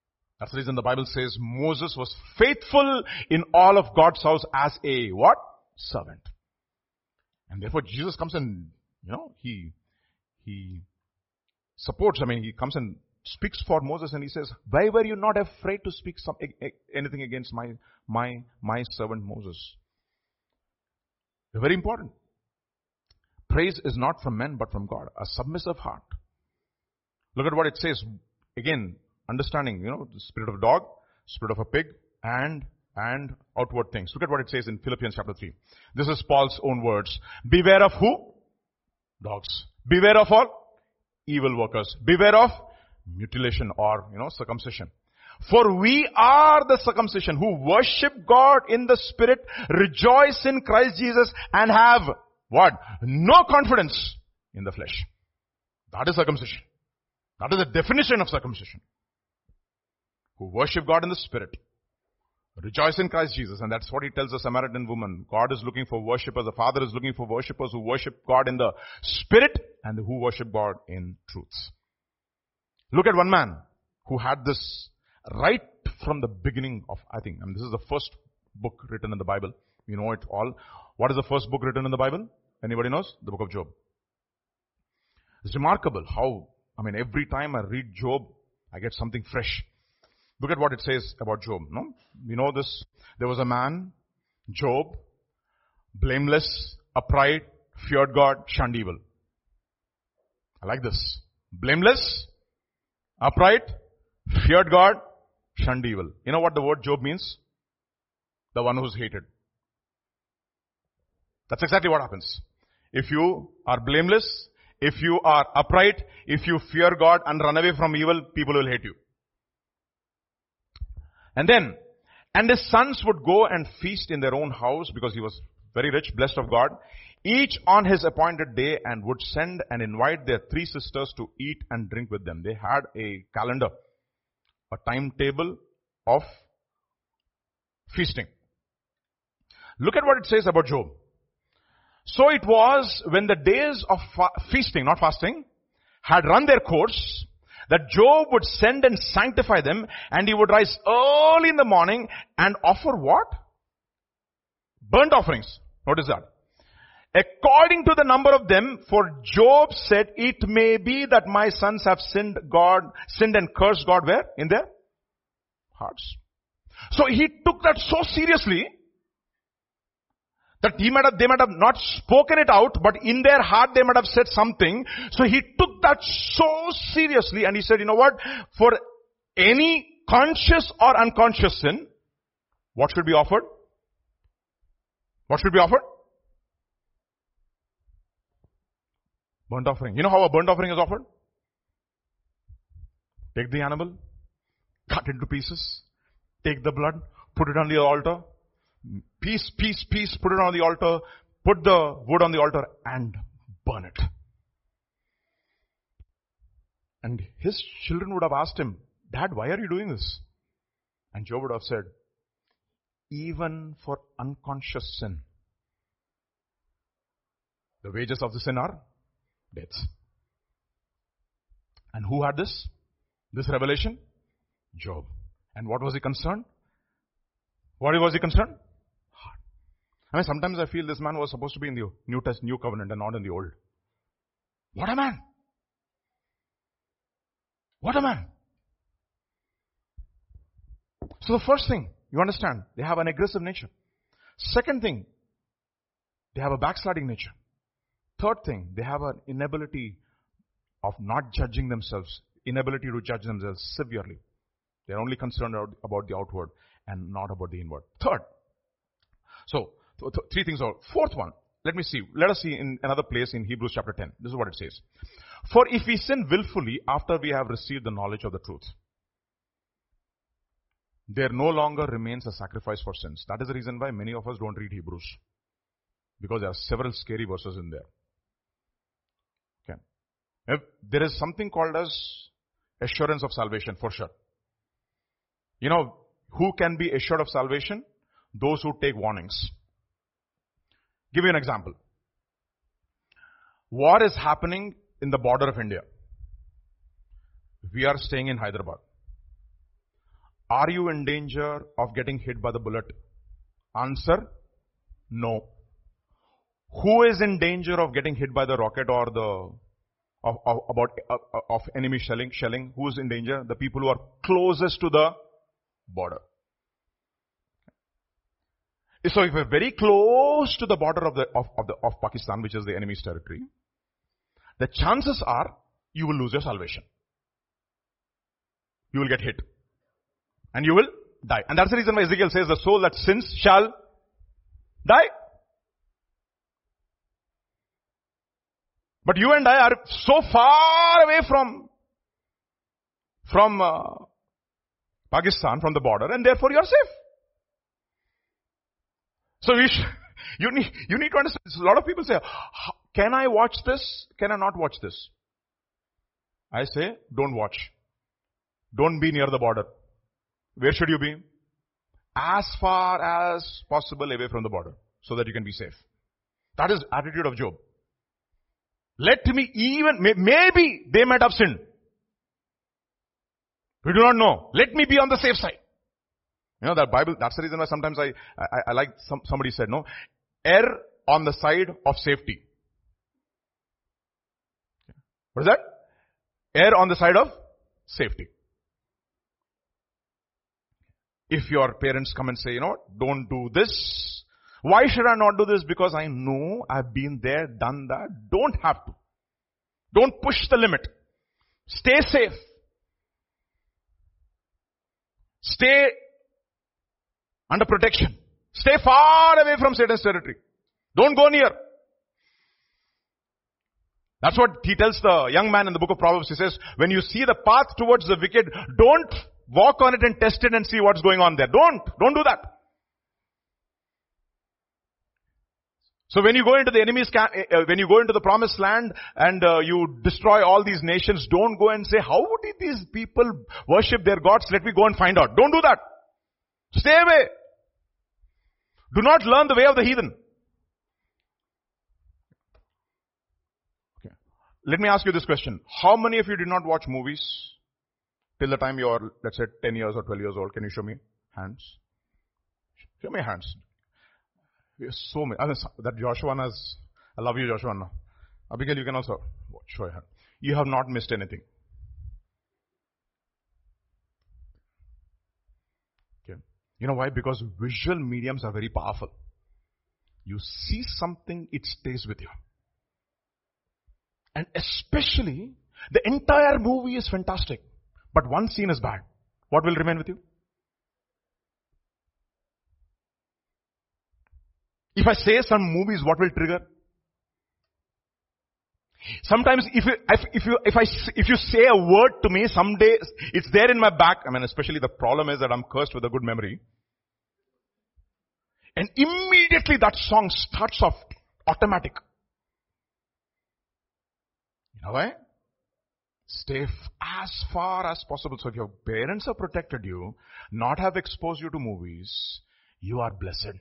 A: That's the reason the Bible says Moses was faithful in all of God's house as a what? Servant. And therefore Jesus comes and, you know, he, he supports, I mean, he comes and speaks for Moses and he says, why were you not afraid to speak some, anything against my, my, my servant Moses? They're very important. Praise is not from men but from God. A submissive heart. Look at what it says. Again, understanding, you know, the spirit of a dog, spirit of a pig, and, and outward things. Look at what it says in Philippians chapter three. This is Paul's own words. Beware of who? Dogs. Beware of all evil workers. Beware of mutilation or, you know, circumcision. For we are the circumcision who worship God in the Spirit, rejoice in Christ Jesus, and have what? No confidence in the flesh. That is circumcision. That is the definition of circumcision. Who worship God in the Spirit, rejoice in Christ Jesus. And that's what he tells the Samaritan woman. God is looking for worshippers. The Father is looking for worshippers who worship God in the Spirit and who worship God in truths. Look at one man who had this right from the beginning of, I think, I mean, this is the first book written in the Bible. You know it all. What is the first book written in the Bible? Anybody knows? The book of Job. It's remarkable how, I mean, every time I read Job, I get something fresh. Look at what it says about Job. No, we know this. There was a man, Job, blameless, upright, feared God, shunned evil. I like this. Blameless, upright, feared God, shunned evil. You know what the word Job means? The one who's hated. That's exactly what happens. If you are blameless, if you are upright, if you fear God and run away from evil, people will hate you. And then, and his sons would go and feast in their own house because he was very rich, blessed of God, each on his appointed day, and would send and invite their three sisters to eat and drink with them. They had a calendar, a timetable of feasting. Look at what it says about Job. So it was when the days of fa- feasting, not fasting, had run their course, that Job would send and sanctify them, and he would rise early in the morning and offer what? Burnt offerings. Notice that. According to the number of them, for Job said, it may be that my sons have sinned God, sinned and cursed God where? In their hearts. So he took that so seriously that he might have, they might have not spoken it out, but in their heart they might have said something. So he took that so seriously and he said, you know what? For any conscious or unconscious sin, what should be offered? What should be offered? Burnt offering. You know how a burnt offering is offered? Take the animal, cut into pieces, take the blood, put it on the altar, piece, piece, piece, put it on the altar, put the wood on the altar and burn it. And his children would have asked him, Dad, why are you doing this? And Job would have said, even for unconscious sin, the wages of the sin are death. And who had this? This revelation? Job. And what was he concerned? What was he concerned? Heart. I mean, sometimes I feel this man was supposed to be in the New Test, New Covenant and not in the Old. What a man! What a man! So the first thing, you understand, they have an aggressive nature. Second thing, they have a backsliding nature. Third thing, they have an inability of not judging themselves, inability to judge themselves severely. They're only concerned about the outward and not about the inward. Third, so th- th- three things are. Fourth one, let me see. Let us see in another place in Hebrews chapter ten. This is what it says. For if we sin willfully after we have received the knowledge of the truth, there no longer remains a sacrifice for sins. That is the reason why many of us don't read Hebrews. Because there are several scary verses in there. Okay. If there is something called as assurance of salvation, for sure. You know, who can be assured of salvation? Those who take warnings. Give you an example. War is happening in the border of India. We are staying in Hyderabad.
B: Are you in danger of getting hit by the bullet? Answer, no. Who is in danger of getting hit by the rocket or the of, of about of, of enemy shelling? Shelling. Who is in danger? The people who are closest to the border. So if we're very close to the border of the of, of the of Pakistan, which is the enemy's territory, the chances are you will lose your salvation. You will get hit. And you will die. And that's the reason why Ezekiel says the soul that sins shall die. But you and I are so far away from, from uh, Pakistan, from the border, and therefore you are safe. So we should, you need, you need to understand. A lot of people say, can I watch this? Can I not watch this? I say, don't watch. Don't be near the border. Where should you be? As far as possible away from the border, so that you can be safe. That is the attitude of Job. Let me even, may, maybe they might have sinned. We do not know. Let me be on the safe side. You know, that Bible, that's the reason why sometimes I, I, I like, some, somebody said, no, err on the side of safety. What is that? Err on the side of safety. If your parents come and say, you know, don't do this. Why should I not do this? Because I know I've been there, done that. Don't have to. Don't push the limit. Stay safe. Stay under protection. Stay far away from Satan's territory. Don't go near. That's what he tells the young man in the book of Proverbs. He says, when you see the path towards the wicked, don't walk on it and test it and see what's going on there. Don't. Don't do that. So when you go into the enemy's camp, uh, when you go into the promised land and uh, you destroy all these nations, don't go and say, how would these people worship their gods? Let me go and find out. Don't do that. Stay away. Do not learn the way of the heathen. Okay. Let me ask you this question. How many of you did not watch movies till the time you are, let's say, ten years or twelve years old? Can you show me hands? Show me hands. We are so many. That Joshua has, I love you, Joshua. Abigail, you can also show your hand. You have not missed anything. Okay. You know why? Because visual mediums are very powerful. You see something, it stays with you. And especially, the entire movie is fantastic. But one scene is bad. What will remain with you? If I say some movies, what will trigger? Sometimes if you, if, if you, if I, if you say a word to me, someday it's there in my back. I mean, especially the problem is that I'm cursed with a good memory. And immediately that song starts off automatic. You know why? Stay as far as possible. So if your parents have protected you, not have exposed you to movies, you are blessed.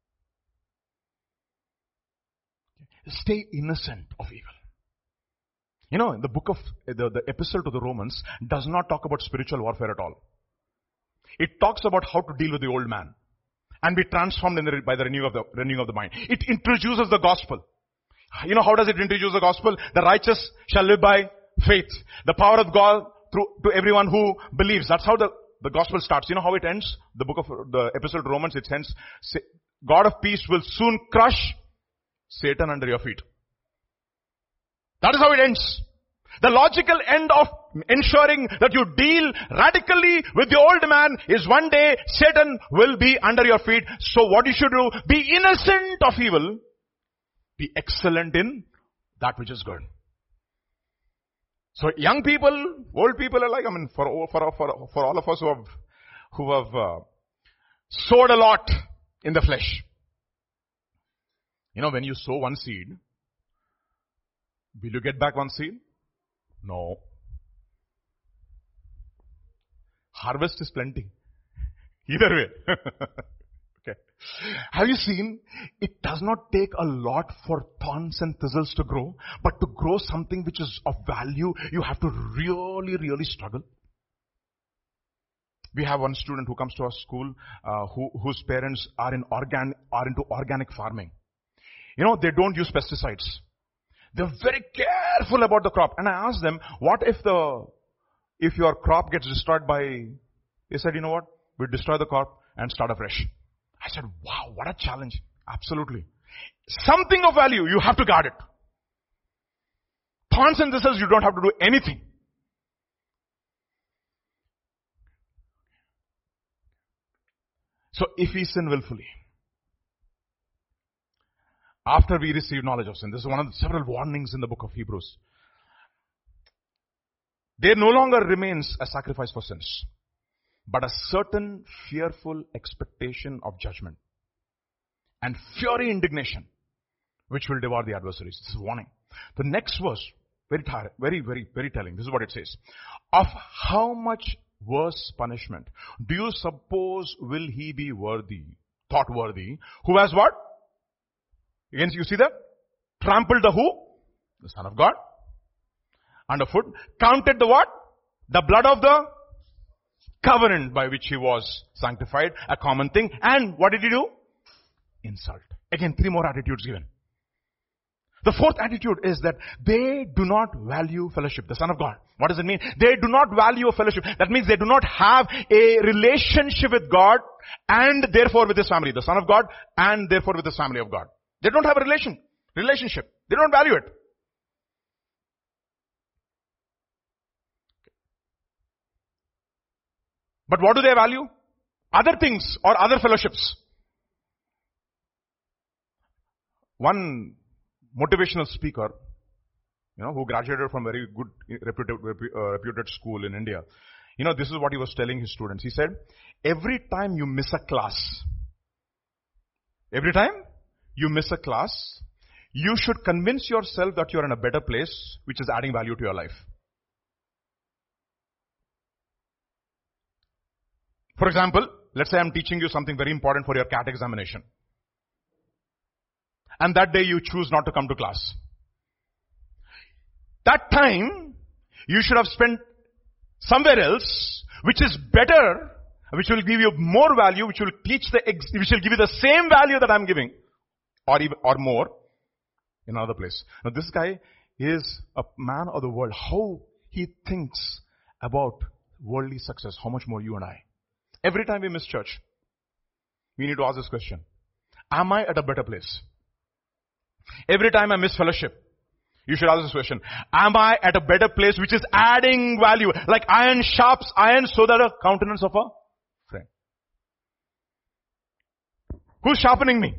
B: Stay innocent of evil. You know, the book of, the, the epistle to the Romans does not talk about spiritual warfare at all. It talks about how to deal with the old man and be transformed in the, by the renewing of the, renewing of the mind. It introduces the gospel. You know, how does it introduce the gospel? The righteous shall live by faith. The power of God through, to everyone who believes. That's how the, the gospel starts. You know how it ends? The book of, the epistle to Romans, it ends, God of peace will soon crush Satan under your feet. That is how it ends. The logical end of ensuring that you deal radically with the old man is one day Satan will be under your feet. So what you should do, be innocent of evil. Be excellent in that which is good. So young people, old people alike, I mean for, for, for, for all of us who have, who have uh, sowed a lot in the flesh. You know, when you sow one seed, will you get back one seed? No. Harvest is plenty. Either way. Okay. Have you seen? It does not take a lot for thorns and thistles to grow, but to grow something which is of value, you have to really, really struggle. We have one student who comes to our school, uh, who, whose parents are in organ, are into organic farming. You know, they don't use pesticides. They're very careful about the crop. And I asked them, what if the, if your crop gets destroyed by, they said, you know what? We destroy the crop and start afresh. I said, wow, what a challenge. Absolutely. Something of value, you have to guard it. Thorns and thistles, you don't have to do anything. So if we sin willfully, after we receive knowledge of sin, this is one of the several warnings in the book of Hebrews. There no longer remains a sacrifice for sins, but a certain fearful expectation of judgment and fury indignation, which will devour the adversaries. This is a warning. The next verse, very, very, very, very telling. This is what it says. Of how much worse punishment do you suppose will he be worthy, thought worthy, who has what? Again, you see that? Trampled the who? The Son of God. Underfoot. Counted the what? The blood of the covenant by which he was sanctified. A common thing. And what did he do? Insult. Again, three more attitudes given. The fourth attitude is that they do not value fellowship. The Son of God. What does it mean? They do not value a fellowship. That means they do not have a relationship with God and therefore with his family. The Son of God and therefore with his family of God. They don't have a relation, relationship. They don't value it. But what do they value? Other things or other fellowships. One motivational speaker, you know, who graduated from very good, reputed, uh, reputed school in India. You know, this is what he was telling his students. He said, every time you miss a class, every time you miss a class, you should convince yourself that you're in a better place, which is adding value to your life. For example, let's say I'm teaching you something very important for your C A T examination. And that day you choose not to come to class. That time, you should have spent somewhere else, which is better, which will give you more value, which will teach the, ex- which will give you the same value that I'm giving, or even, or more, in another place. Now this guy is a man of the world. How he thinks about worldly success, how much more you and I. Every time we miss church, we need to ask this question. Am I at a better place? Every time I miss fellowship, you should ask this question. Am I at a better place which is adding value? Like iron sharps iron, so that a countenance of a friend. Who's sharpening me?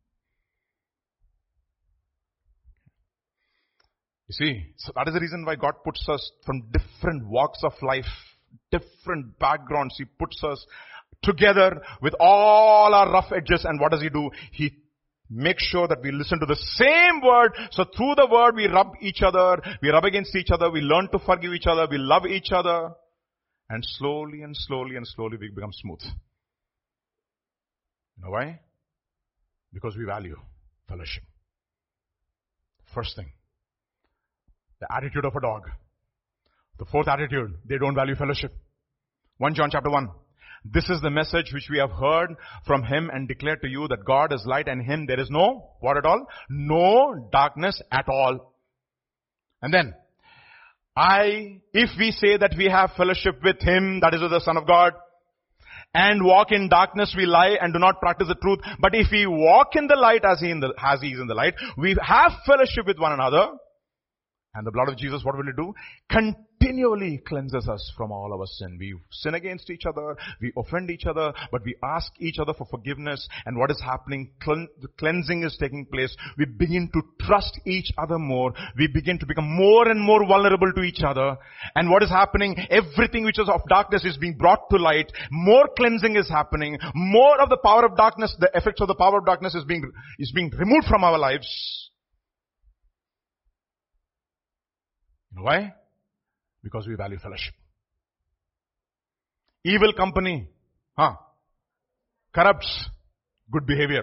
B: You see, so that is the reason why God puts us from different walks of life, different backgrounds. He puts us together with all our rough edges, and what does He do? He makes sure that we listen to the same word. So through the word we rub each other, we rub against each other, we learn to forgive each other, we love each other, and slowly and slowly and slowly we become smooth. You know why? Because we value fellowship. First thing, the attitude of a dog. The fourth attitude, they don't value fellowship. First John chapter one. This is the message which we have heard from Him and declared to you, that God is light and in Him there is no, what at all? No darkness at all. And then, I, if we say that we have fellowship with Him, that is with the Son of God, and walk in darkness, we lie and do not practice the truth. But if we walk in the light as He in the, as He is in the light, we have fellowship with one another. And the blood of Jesus, what will it do? Continually cleanses us from all our sin. We sin against each other, we offend each other, but we ask each other for forgiveness. And what is happening? Cle- the cleansing is taking place. We begin to trust each other more. We begin to become more and more vulnerable to each other. And what is happening? Everything which is of darkness is being brought to light. More cleansing is happening. More of the power of darkness, the effects of the power of darkness is being, is being removed from our lives. You know why? Because we value fellowship. Evil company, huh, corrupts good behavior.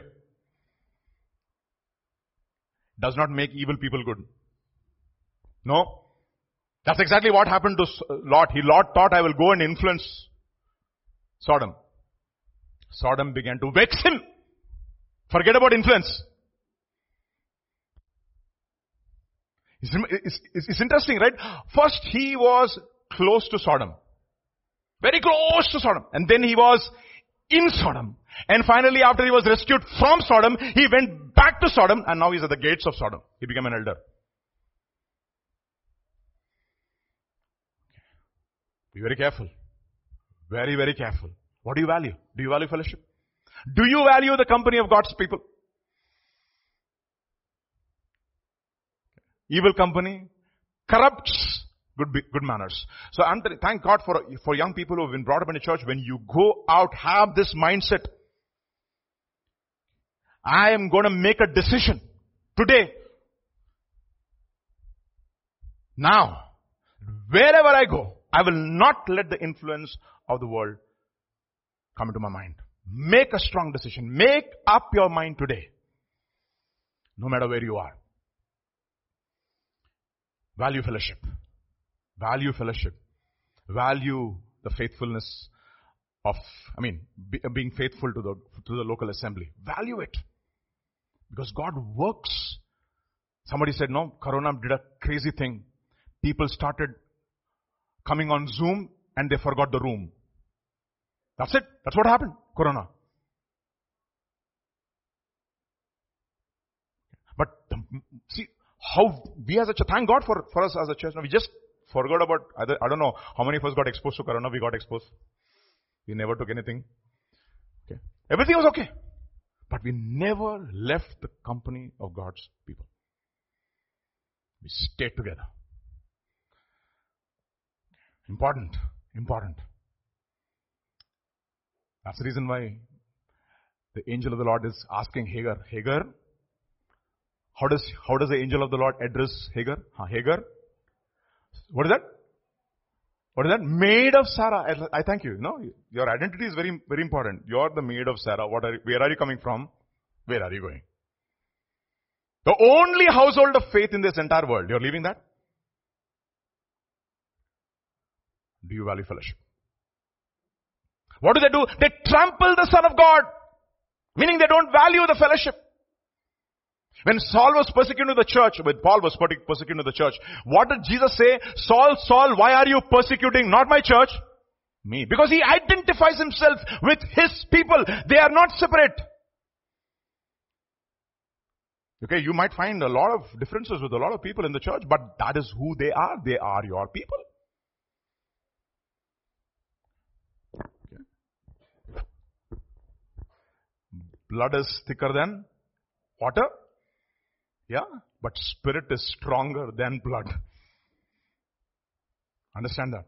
B: Does not make evil people good. No. That's exactly what happened to Lot. He, Lot thought, I will go and influence Sodom. Sodom began to vex him. Forget about influence. It's, it's, it's, it's interesting, right? First he was close to Sodom. Very close to Sodom. And then he was in Sodom. And finally, after he was rescued from Sodom, he went back to Sodom and now he's at the gates of Sodom. He became an elder. Be very careful. Very, very careful. What do you value? Do you value fellowship? Do you value the company of God's people? Evil company corrupts good good manners. So I'm telling, thank God for, for young people who have been brought up in a church. When you go out, have this mindset. I am going to make a decision today. Now, wherever I go, I will not let the influence of the world come into my mind. Make a strong decision. Make up your mind today. No matter where you are. Value fellowship. Value fellowship. Value the faithfulness of, I mean, be, being faithful to the, to the local assembly. Value it. Because God works. Somebody said, no, Corona did a crazy thing. People started coming on Zoom and they forgot the room. That's it. That's what happened. Corona. But see how we as a church, thank God for, for us as a church. Now we just forgot about, I don't know how many of us got exposed to Corona. We got exposed. We never took anything. Okay. Everything was okay. But we never left the company of God's people. We stayed together. Important. Important. That's the reason why the angel of the Lord is asking Hagar, Hagar, how does, how does the angel of the Lord address Hagar? Huh, Hagar? What is that? What is that? Maid of Sarah. I, I thank you. No, your identity is very, very important. You're the maid of Sarah. What are you, where are you coming from? Where are you going? The only household of faith in this entire world. You're leaving that? Do you value fellowship? What do they do? They trample the Son of God. Meaning they don't value the fellowship. When Saul was persecuting the church, when Paul was persecuting the church, what did Jesus say? Saul, Saul, why are you persecuting not my church? Me. Because he identifies himself with his people. They are not separate. Okay, you might find a lot of differences with a lot of people in the church, but that is who they are. They are your people. Okay. Blood is thicker than water. Yeah, but spirit is stronger than blood. Understand that?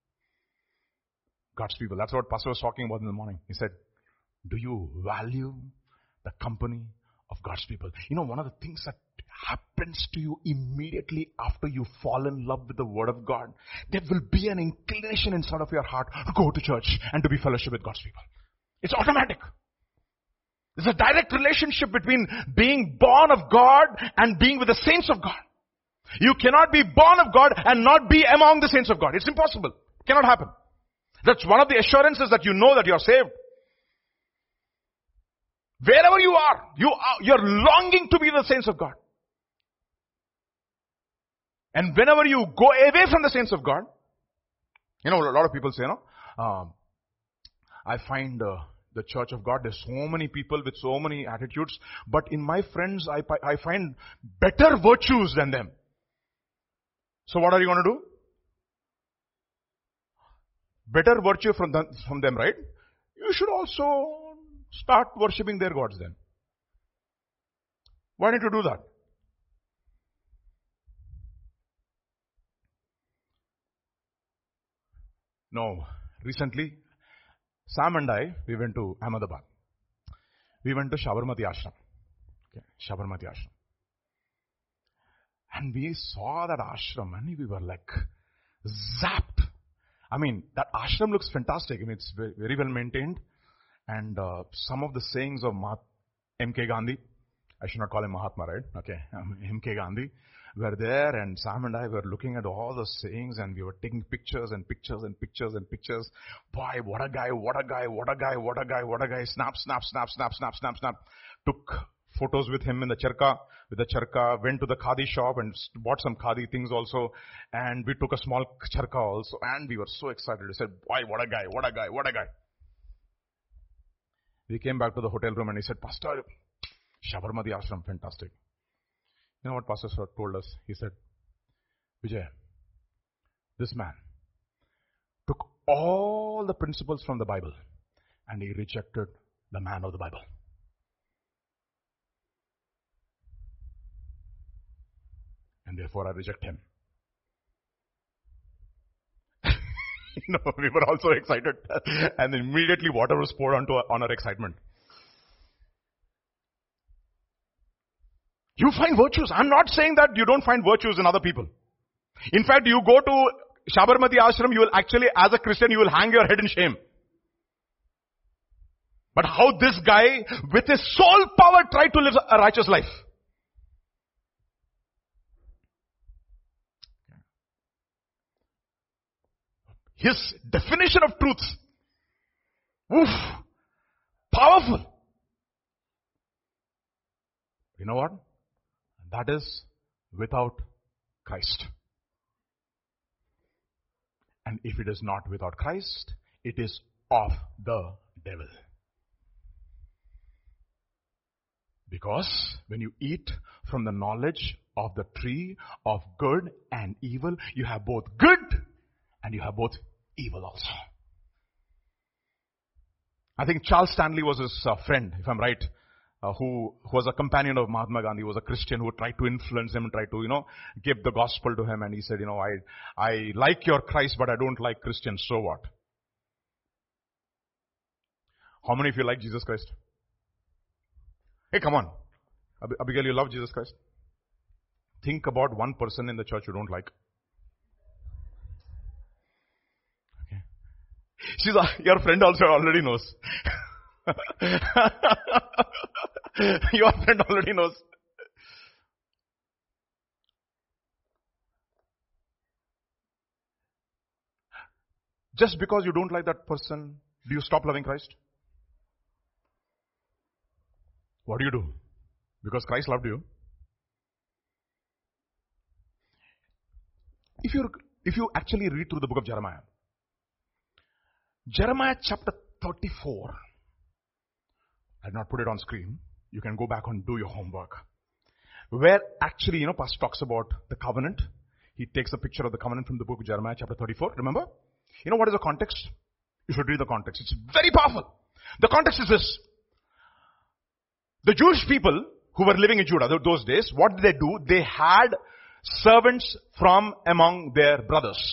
B: God's people. That's what Pastor was talking about in the morning. He said, do you value the company of God's people? You know, one of the things that happens to you immediately after you fall in love with the Word of God, there will be an inclination inside of your heart to go to church and to be fellowship with God's people. It's automatic. There's a direct relationship between being born of God and being with the saints of God. You cannot be born of God and not be among the saints of God. It's impossible. It cannot happen. That's one of the assurances that you know that you are saved. Wherever you are, you are, you're longing to be the saints of God. And whenever you go away from the saints of God, you know, a lot of people say, you know, um, I find uh, the church of God, there's so many people with so many attitudes, but in my friends, I, I find better virtues than them. So what are you going to do? Better virtue from them, from them, right? You should also start worshipping their gods then. Why don't you do that? No. Recently, Sam and I, we went to Ahmedabad. We went to Sabarmati Ashram. Okay, Sabarmati Ashram. And we saw that ashram and we were like zapped. I mean, that ashram looks fantastic. I mean, it's very well maintained. And uh, some of the sayings of M K Gandhi, I should not call him Mahatma, right? Okay. Um, M K Gandhi. We were there and Sam and I were looking at all the sayings and we were taking pictures and pictures and pictures and pictures. Boy, what a guy, what a guy, what a guy, what a guy, what a guy. Snap, snap, snap, snap, snap, snap, snap. Took photos with him in the charka, with the charka, went to the khadi shop and bought some khadi things also. And we took a small charka also and we were so excited. We said, boy, what a guy, what a guy, what a guy. We came back to the hotel room and he said, Pastor, Sabarmati Ashram, fantastic. You know what Pastor told us? He said, Vijay, this man took all the principles from the Bible and he rejected the man of the Bible. And therefore I reject him. You know, we were also excited. And immediately water was poured onto our, on our excitement. You find virtues. I'm not saying that you don't find virtues in other people. In fact, you go to Sabarmati Ashram, you will actually, as a Christian, you will hang your head in shame. But how this guy, with his soul power, tried to live a righteous life. His definition of truth. Oof. Powerful. You know what? That is without Christ. And if it is not without Christ, it is of the devil. Because when you eat from the knowledge of the tree of good and evil, you have both good and you have both evil also. I think Charles Stanley was his uh, friend, if I'm right. Uh, who, who was a companion of Mahatma Gandhi, was a Christian who tried to influence him and tried to, you know, give the gospel to him. And he said, you know, I, I like your Christ, but I don't like Christians. So what? How many of you like Jesus Christ? Hey, come on. Ab- Abigail, you love Jesus Christ? Think about one person in the church you don't like. Okay. She's a, your friend also already knows. Your friend already knows. Just because you don't like that person, do you stop loving Christ? What do you do? Because Christ loved you. If you if you actually read through the book of Jeremiah, Jeremiah chapter thirty-four, I did not put it on screen. You can go back and do your homework. Where actually, you know, Pastor talks about the covenant. He takes a picture of the covenant from the book of Jeremiah chapter thirty-four. Remember? You know what is the context? You should read the context. It's very powerful. The context is this. The Jewish people who were living in Judah those days, what did they do? They had servants from among their brothers.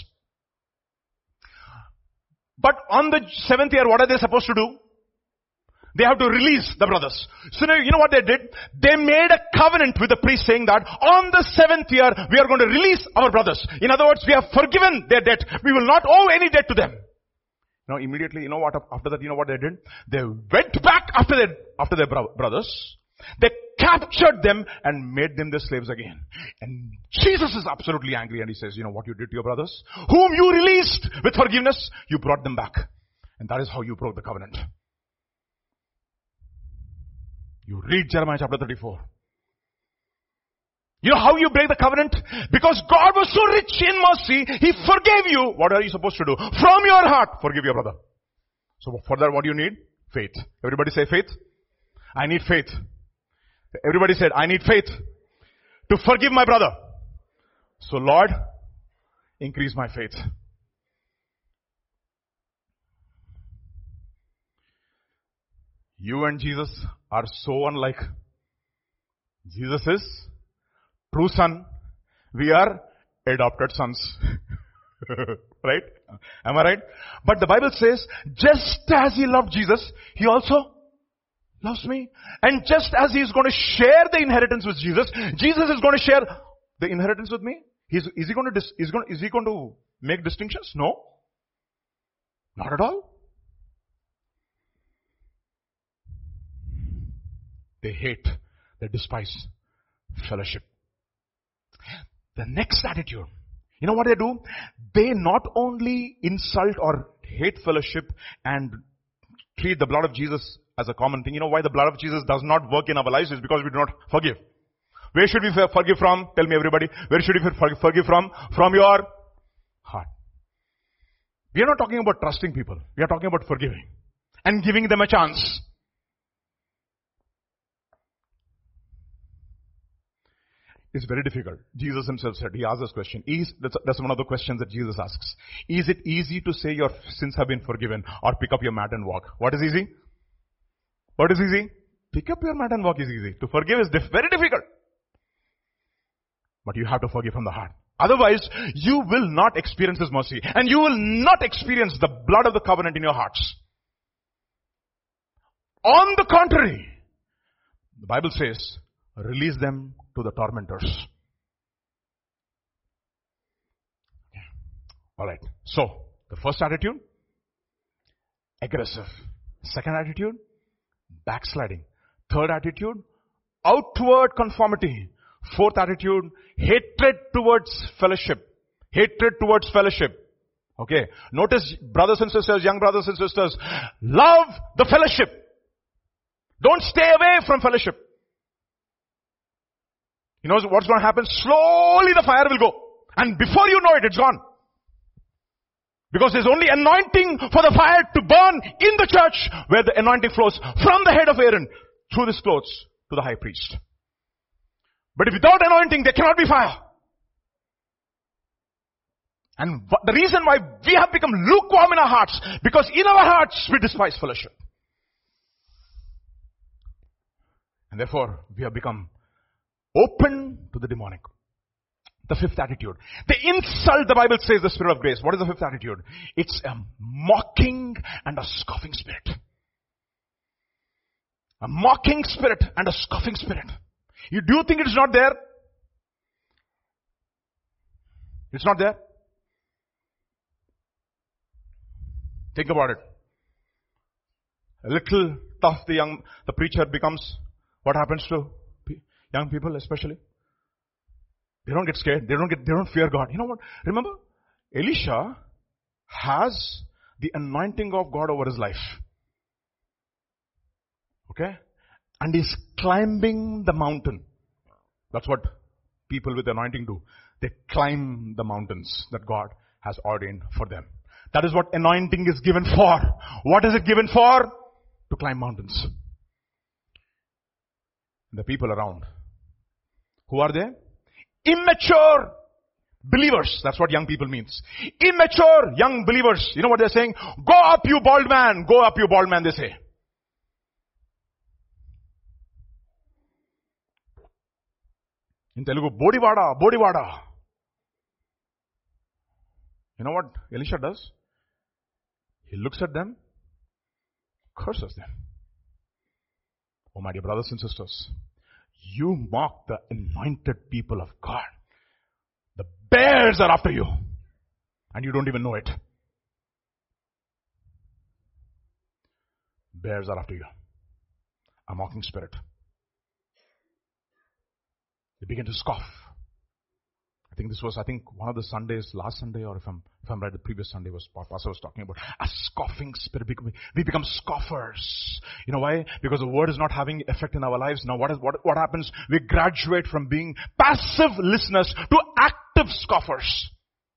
B: But on the seventh year, what are they supposed to do? They have to release the brothers. So now, you know what they did? They made a covenant with the priest saying that on the seventh year, we are going to release our brothers. In other words, we have forgiven their debt. We will not owe any debt to them. Now immediately, you know what, after that, you know what they did? They went back after their, after their bro- brothers. They captured them and made them their slaves again. And Jesus is absolutely angry and he says, you know what you did to your brothers? Whom you released with forgiveness, you brought them back. And that is how you broke the covenant. You read Jeremiah chapter thirty-four. You know how you break the covenant? Because God was so rich in mercy, He forgave you. What are you supposed to do? From your heart, forgive your brother. So for that, what do you need? Faith. Everybody say faith. I need faith. Everybody said, I need faith to forgive my brother. So Lord, increase my faith. You and Jesus are so unlike. Jesus is true son. We are adopted sons. Right? Am I right? But the Bible says, just as He loved Jesus, He also loves me. And just as He is going to share the inheritance with Jesus, Jesus is going to share the inheritance with me. He's, is, he going to dis, is, going, is He going to make distinctions? No. Not at all. They hate They despise fellowship. The next attitude, you know what they do? They not only insult or hate fellowship and treat the blood of Jesus as a common thing. You know why the blood of Jesus does not work in our lives? Is because we do not forgive. Where should we forgive from? Tell me everybody. Where should we forgive from? From your heart. We are not talking about trusting people. We are talking about forgiving and giving them a chance. It's very difficult. Jesus himself said, he asked this question. Is, that's, that's one of the questions that Jesus asks. Is it easy to say your sins have been forgiven or pick up your mat and walk? What is easy? What is easy? Pick up your mat and walk is easy. To forgive is diff- very difficult. But you have to forgive from the heart. Otherwise, you will not experience His mercy. And you will not experience the blood of the covenant in your hearts. On the contrary, the Bible says, release them to the tormentors. Okay. Alright. So, the first attitude, aggressive. Second attitude, backsliding. Third attitude, outward conformity. Fourth attitude, hatred towards fellowship. Hatred towards fellowship. Okay. Notice, brothers and sisters, young brothers and sisters, love the fellowship. Don't stay away from fellowship. You know what's going to happen? Slowly the fire will go. And before you know it, it's gone. Because there's only anointing for the fire to burn in the church, where the anointing flows from the head of Aaron through his clothes to the high priest. But without anointing, there cannot be fire. And the reason why we have become lukewarm in our hearts, because in our hearts we despise fellowship. And therefore, we have become open to the demonic. The fifth attitude. They insult, the Bible says, the spirit of grace. What is the fifth attitude? It's a mocking and a scoffing spirit. A mocking spirit and a scoffing spirit. You do you think it's not there? It's not there. Think about it. A little tough the young, the preacher becomes. What happens to young people especially? They don't get scared. They don't get, they don't fear God. You know what? Remember, Elisha has the anointing of God over his life. Okay? And he's climbing the mountain. That's what people with anointing do. They climb the mountains that God has ordained for them. That is what anointing is given for. What is it given for? To climb mountains. The people around. Who are they? Immature believers. That's what young people means. Immature young believers. You know what they're saying? Go up, you bald man. Go up, you bald man, they say. In Telugu, Bodivada, Bodivada. You know what Elisha does? He looks at them, curses them. Oh my dear brothers and sisters, you mock the anointed people of God. The bears are after you. And you don't even know it. Bears are after you. A mocking spirit. They begin to scoff. I think this was, I think, one of the Sundays, last Sunday, or if I'm, if I'm right, the previous Sunday was, Pastor was talking about a scoffing spirit. We become scoffers. You know why? Because the word is not having effect in our lives. Now what is, what, what happens? We graduate from being passive listeners to active scoffers.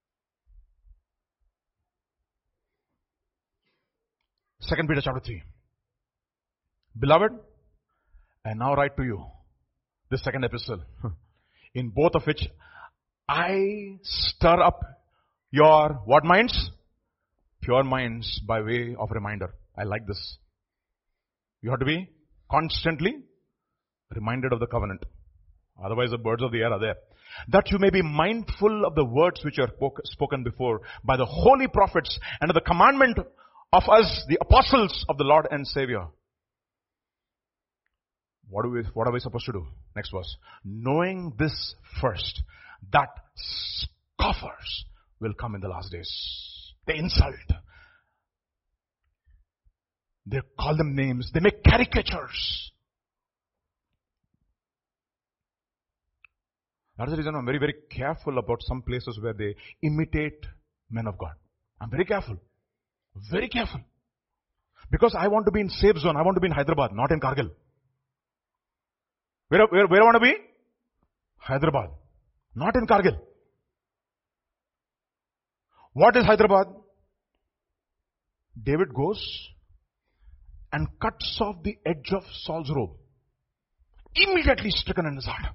B: Second Peter chapter three. Beloved, I now write to you this second epistle, in both of which I stir up your, what minds? Pure minds by way of reminder. I like this. You have to be constantly reminded of the covenant. Otherwise the birds of the air are there. That you may be mindful of the words which are spoken before by the holy prophets and of the commandment of us, the apostles of the Lord and Savior. What are we, what are we supposed to do? Next verse. Knowing this first, that scoffers will come in the last days. They insult. They call them names. They make caricatures. That's the reason I'm very, very careful about some places where they imitate men of God. I'm very careful. Very careful. Because I want to be in safe zone. I want to be in Hyderabad, not in Kargil. Where, where, where I want to be? Hyderabad. Not in Kargil. What is Hyderabad? David goes and cuts off the edge of Saul's robe. Immediately stricken in his heart.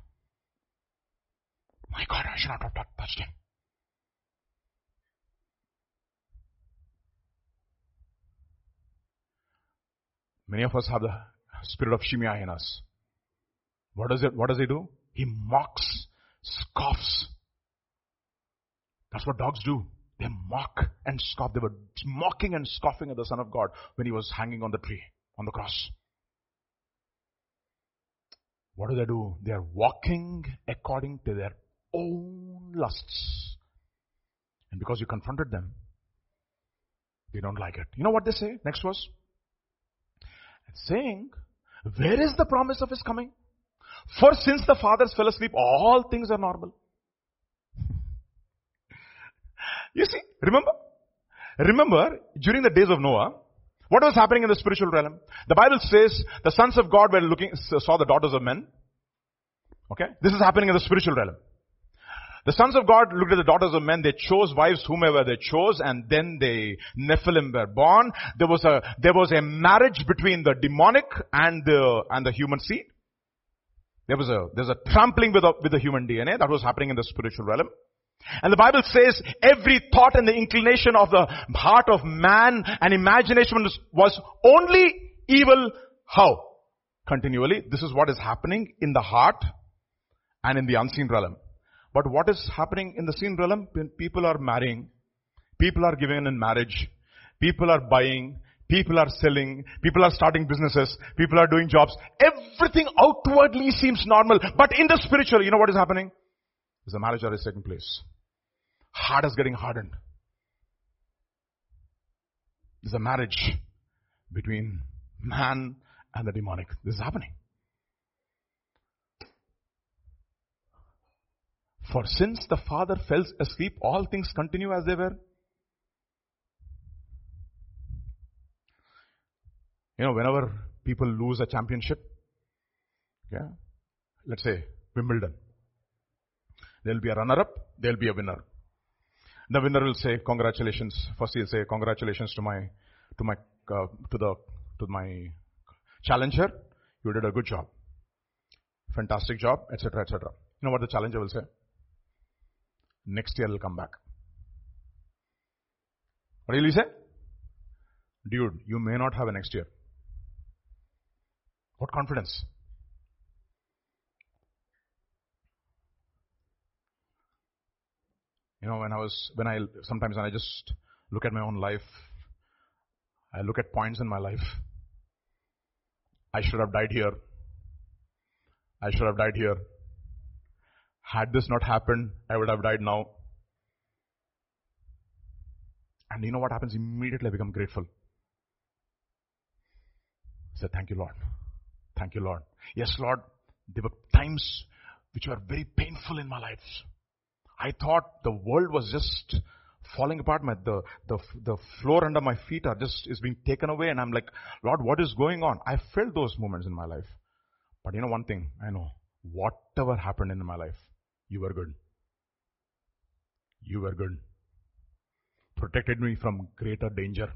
B: My God, I should not have touched him. Many of us have the spirit of Shimei in us. What does it, what does he do? He mocks, scoffs. That's what dogs do. They mock and scoff. They were mocking and scoffing at the Son of God when he was hanging on the tree, on the cross. What do they do? They are walking according to their own lusts. And because you confronted them, they don't like it. You know what they say? Next verse. Saying, where is the promise of his coming? For since the fathers fell asleep, all things are normal. You see, remember? Remember, during the days of Noah, what was happening in the spiritual realm? The Bible says the sons of God were looking, saw the daughters of men. Okay? This is happening in the spiritual realm. The sons of God looked at the daughters of men. They chose wives whomever they chose, and then the Nephilim were born. There was a there was a marriage between the demonic and the and the human seed. There was a there's a trampling with a, with the human D N A that was happening in the spiritual realm. And the Bible says every thought and the inclination of the heart of man and imagination was, was only evil. How? Continually. This is what is happening in the heart and in the unseen realm. But what is happening in the seen realm? When people are marrying, people are giving in marriage, people are buying, people are selling, people are starting businesses, people are doing jobs. Everything outwardly seems normal. But in the spiritual, you know what is happening? There's a marriage that is taking place. Heart is getting hardened. There's a marriage between man and the demonic. This is happening. For since the father fell asleep, all things continue as they were. You know, whenever people lose a championship, yeah, let's say Wimbledon, there'll be a runner-up, there'll be a winner. The winner will say, "Congratulations." First, he'll say, "Congratulations to my, to my, uh, to the, to my challenger. You did a good job, fantastic job, et cetera, et cetera" You know what the challenger will say? "Next year I'll come back." What will he say? "Dude, you may not have a next year." What confidence? You know, when I was, when I, sometimes when I just look at my own life, I look at points in my life. I should have died here. I should have died here. Had this not happened, I would have died now. And you know what happens? Immediately I become grateful. I said, "Thank you, Lord. Thank you, Lord." Yes, Lord, there were times which were very painful in my life. I thought the world was just falling apart. My, the, the, the floor under my feet are just, is being taken away. And I'm like, "Lord, what is going on?" I felt those moments in my life. But you know one thing, I know, whatever happened in my life, you were good. You were good. Protected me from greater danger.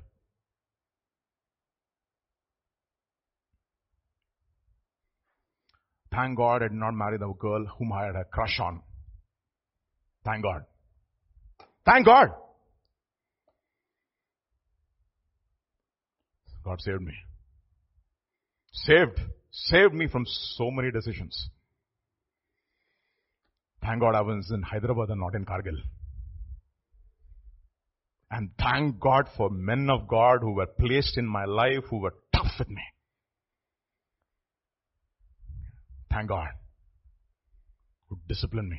B: Thank God I did not marry the girl whom I had a crush on. Thank God. Thank God. God saved me. Saved. Saved me from so many decisions. Thank God I was in Hyderabad and not in Kargil. And thank God for men of God who were placed in my life, who were tough with me. Thank God. Who disciplined me.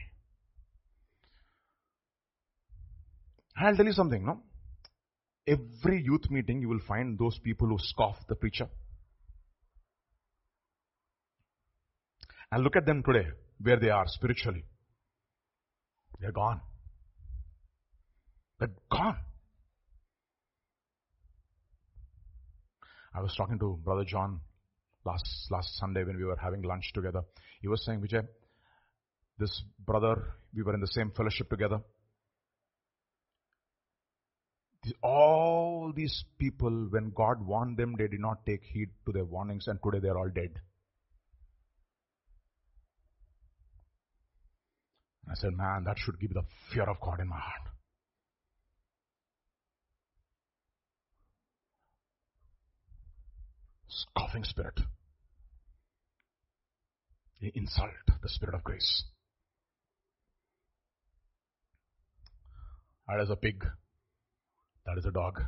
B: And I'll tell you something, no? Every youth meeting you will find those people who scoff the preacher. And look at them today, where they are spiritually. They're gone. They're gone. I was talking to Brother John last last Sunday when we were having lunch together. He was saying, Vijay, this brother, we were in the same fellowship together. All these people, when God warned them, they did not take heed to their warnings, and today they're all dead. I said, man, that should give the fear of God in my heart. Scoffing spirit. They insult the spirit of grace. That is a pig. That is a dog.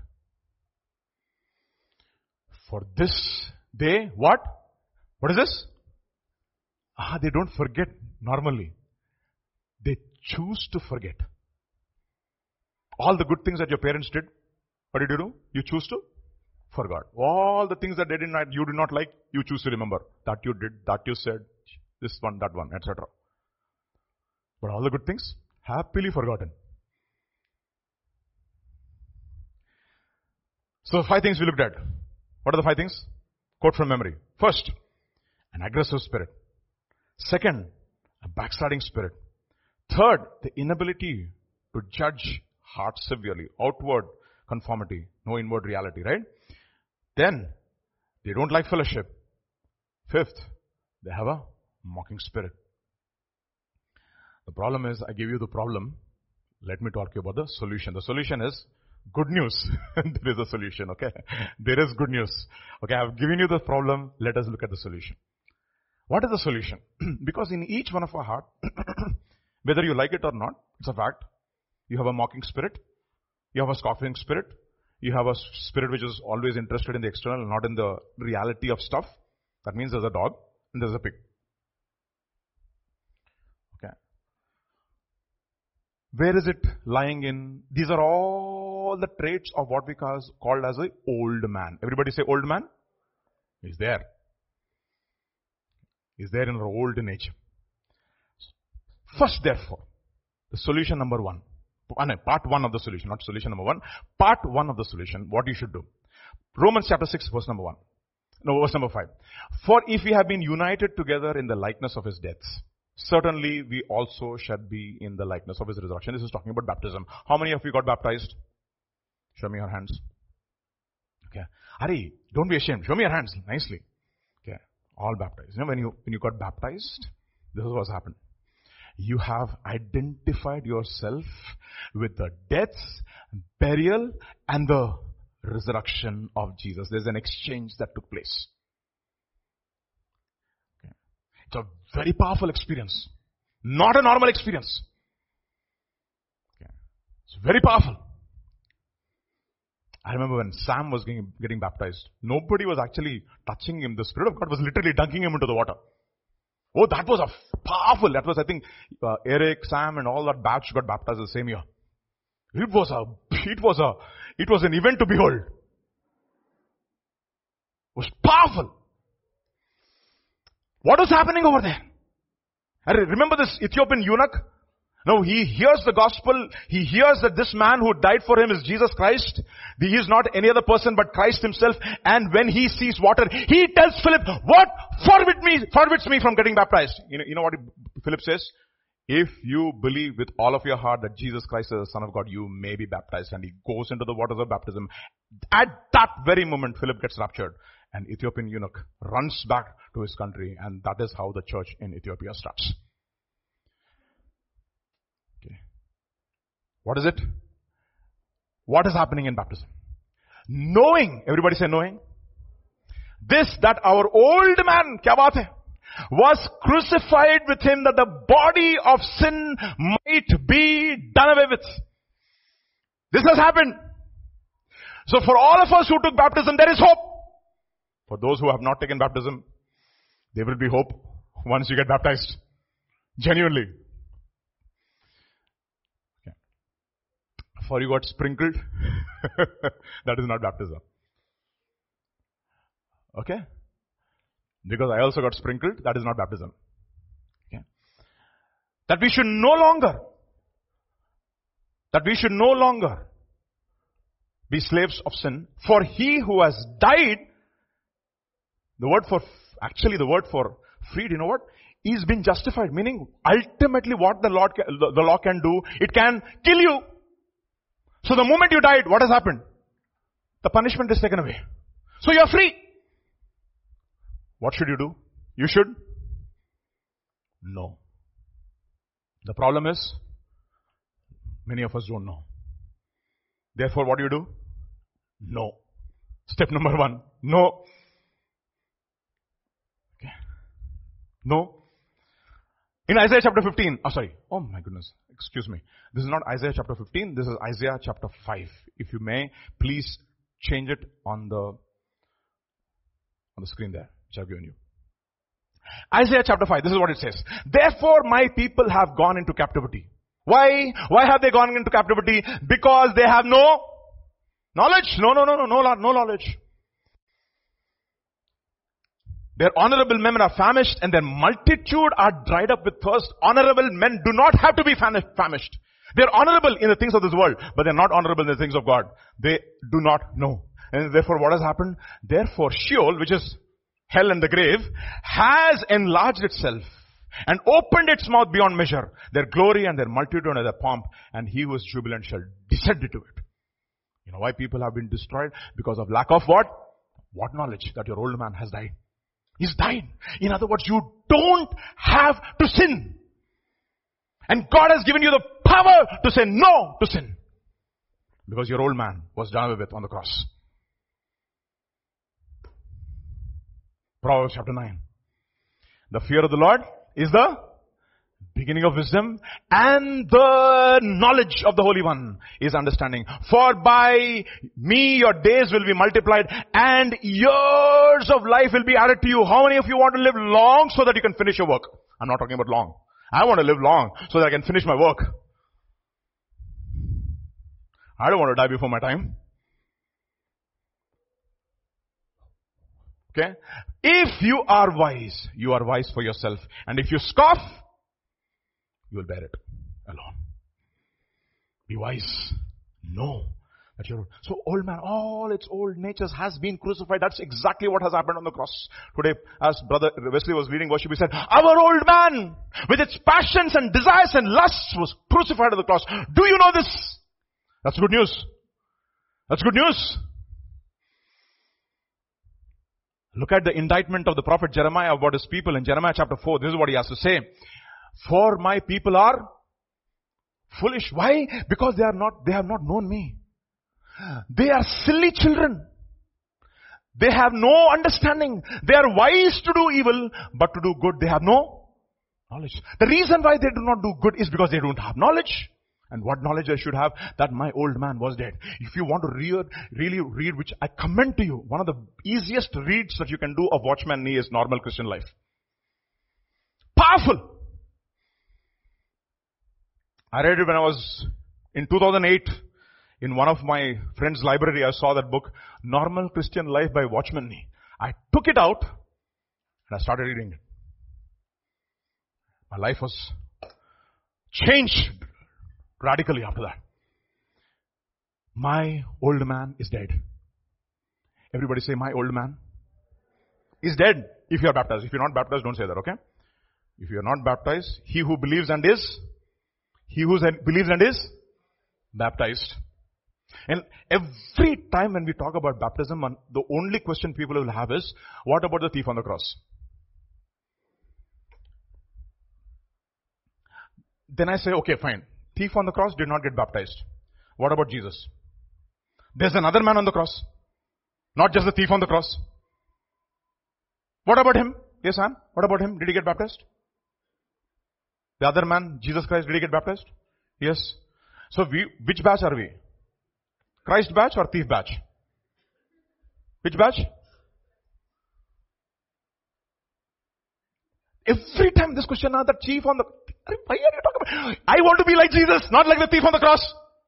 B: For this, they, what? What is this? Ah, they don't forget normally. They choose to forget. All the good things that your parents did, what did you do? You choose to forget. All the things that they did not, you did not like, you choose to remember. That you did, that you said, this one, that one, et cetera. But all the good things, happily forgotten. So five things we looked at. What are the five things? Quote from memory. First, an aggressive spirit. Second, a backsliding spirit. Third, the inability to judge heart severely. Outward conformity, no inward reality, right? Then, they don't like fellowship. Fifth, they have a mocking spirit. The problem is, I give you the problem. Let me talk to you about the solution. The solution is good news. There is a solution, okay? There is good news. Okay, I've given you the problem. Let us look at the solution. What is the solution? Because in each one of our heart, whether you like it or not, it's a fact. You have a mocking spirit. You have a scoffing spirit. You have a spirit which is always interested in the external, not in the reality of stuff. That means there's a dog and there's a pig. Okay. Where is it lying in? These are all the traits of what we call called as a old man. Everybody say old man? He's there. He's there in our old nature. First, therefore, the solution number one. Part one of the solution, not solution number one. Part one of the solution, what you should do. Romans chapter six, verse number one. No, verse number five. For if we have been united together in the likeness of his death, certainly we also shall be in the likeness of his resurrection. This is talking about baptism. How many of you got baptized? Show me your hands. Okay. Hari, don't be ashamed. Show me your hands nicely. Okay. All baptized. You know, when you, when you got baptized, this is what's happened. You have identified yourself with the death, burial, and the resurrection of Jesus. There's an exchange that took place. Okay. It's a very powerful experience. Not a normal experience. Okay. It's very powerful. I remember when Sam was getting, getting baptized, nobody was actually touching him. The Spirit of God was literally dunking him into the water. Oh, that was a powerful, that was, I think, uh, Eric, Sam, and all that batch got baptized the same year. It was a, it was a, it was an event to behold. It was powerful. What was happening over there? And remember this Ethiopian eunuch? No, he hears the gospel. He hears that this man who died for him is Jesus Christ. He is not any other person but Christ himself. And when he sees water, he tells Philip, what forbids me, forbids me from getting baptized? You know, you know what Philip says? If you believe with all of your heart that Jesus Christ is the Son of God, you may be baptized. And he goes into the waters of baptism. At that very moment, Philip gets raptured. And Ethiopian eunuch runs back to his country. And that is how the church in Ethiopia starts. What is it? What is happening in baptism? Knowing, everybody say knowing. This, that our old man, kya baat hai, was crucified with him that the body of sin might be done away with. This has happened. So for all of us who took baptism, there is hope. For those who have not taken baptism, there will be hope once you get baptized. Genuinely. For you got sprinkled, that is not baptism. Okay? Because I also got sprinkled, that is not baptism. Okay? That we should no longer that we should no longer be slaves of sin. For he who has died, the word for, actually the word for freed, you know what? He's been justified, meaning ultimately what the Lord, can, the, the law can do, it can kill you. So the moment you died, what has happened? The punishment is taken away. So you're free. What should you do? You should know. The problem is, many of us don't know. Therefore, what do you do? No. Step number one, no. Okay. No. In Isaiah chapter fifteen, oh sorry, oh my goodness, excuse me. This is not Isaiah chapter fifteen, this is Isaiah chapter five. If you may, please change it on the, on the screen there, which I've given you. Isaiah chapter five, this is what it says. Therefore my people have gone into captivity. Why? Why have they gone into captivity? Because they have no knowledge. No, no, no, no, no, no knowledge. Their honorable men are famished and their multitude are dried up with thirst. Honorable men do not have to be famished. They're honorable in the things of this world, but they're not honorable in the things of God. They do not know. And therefore what has happened? Therefore Sheol, which is hell and the grave, has enlarged itself and opened its mouth beyond measure. Their glory and their multitude and their pomp, and he who is jubilant shall descend into it. You know why people have been destroyed? Because of lack of what? What knowledge? That your old man has died. He's died. In other words, you don't have to sin. And God has given you the power to say no to sin. Because your old man was done away with on the cross. Proverbs chapter nine. The fear of the Lord is the beginning of wisdom, and the knowledge of the Holy One is understanding. For by me your days will be multiplied and years of life will be added to you. How many of you want to live long so that you can finish your work? I'm not talking about long. I want to live long so that I can finish my work. I don't want to die before my time. Okay? If you are wise, you are wise for yourself. And if you scoff, you will bear it alone. Be wise. Know that you're, so old man, all its old natures has been crucified. That's exactly what has happened on the cross. Today, as Brother Wesley was leading worship, he said, our old man, with its passions and desires and lusts, was crucified on the cross. Do you know this? That's good news. That's good news. Look at the indictment of the prophet Jeremiah about his people in Jeremiah chapter four. This is what he has to say. For my people are foolish. Why? Because they are not, they have not known me. They are silly children. They have no understanding. They are wise to do evil, but to do good they have no knowledge. The reason why they do not do good is because they don't have knowledge. And what knowledge I should have? That my old man was dead. If you want to read, really read, which I commend to you, one of the easiest reads that you can do of Watchman Nee is Normal Christian Life. Powerful. I read it when I was in two thousand eight in one of my friend's library. I saw that book, Normal Christian Life by Watchman Nee. I took it out and I started reading it. My life was changed radically after that. My old man is dead. Everybody say, my old man is dead. If you are baptized. If you are not baptized, don't say that, okay? If you are not baptized, he who believes and is, he who believes and is baptized. And every time when we talk about baptism, the only question people will have is, what about the thief on the cross? Then I say, okay, fine. Thief on the cross did not get baptized. What about Jesus? There's another man on the cross. Not just the thief on the cross. What about him? Yes, Anne? What about him? Did he get baptized? The other man, Jesus Christ, did he get baptized? Yes. So we, which batch are we? Christ batch or thief batch? Which batch? Every time this question, now the thief on the, why are you talking about? I want to be like Jesus, not like the thief on the cross.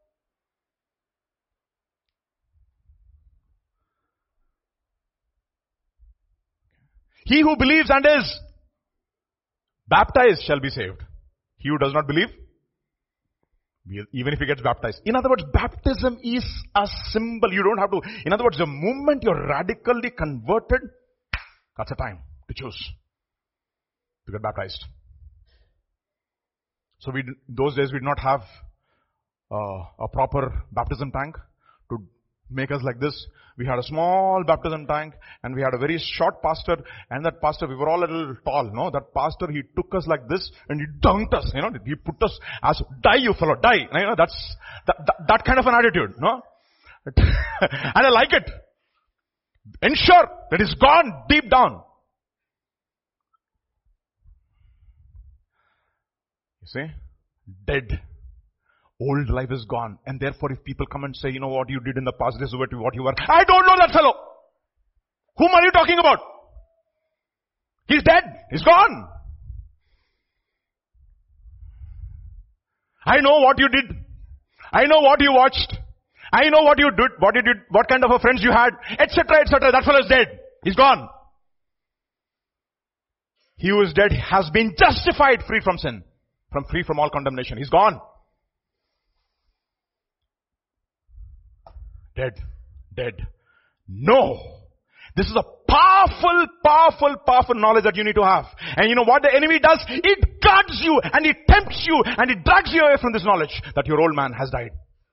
B: He who believes and is baptized shall be saved. He who does not believe We- Even if he gets baptized. In other words, baptism is a symbol. You don't have to. In other words, the moment you're radically converted, that's a time to choose to get baptized. So we, those days we did not have uh, a proper baptism tank to make us like this. We had a small baptism tank and we had a very short pastor, and that pastor, we were all a little tall, no? That pastor, he took us like this and he dunked us, you know, he put us as, die you fellow, die. You know, that's, that, that, that kind of an attitude, no? And I like it. Ensure that it's gone deep down. You see? Dead. Old life is gone. And therefore if people come and say, you know what you did in the past, this is what you were. I don't know that fellow. Whom are you talking about? He's dead. He's gone. I know what you did. I know what you watched. I know what you did, what you did, what kind of a friends you had, et cetera, et cetera. That fellow is dead. He's gone. He who is dead has been justified, free from sin, from free from all condemnation. He's gone. Dead. Dead. No. This is a powerful, powerful, powerful knowledge that you need to have. And you know what the enemy does? It guards you and it tempts you and it drags you away from this knowledge that your old man has died.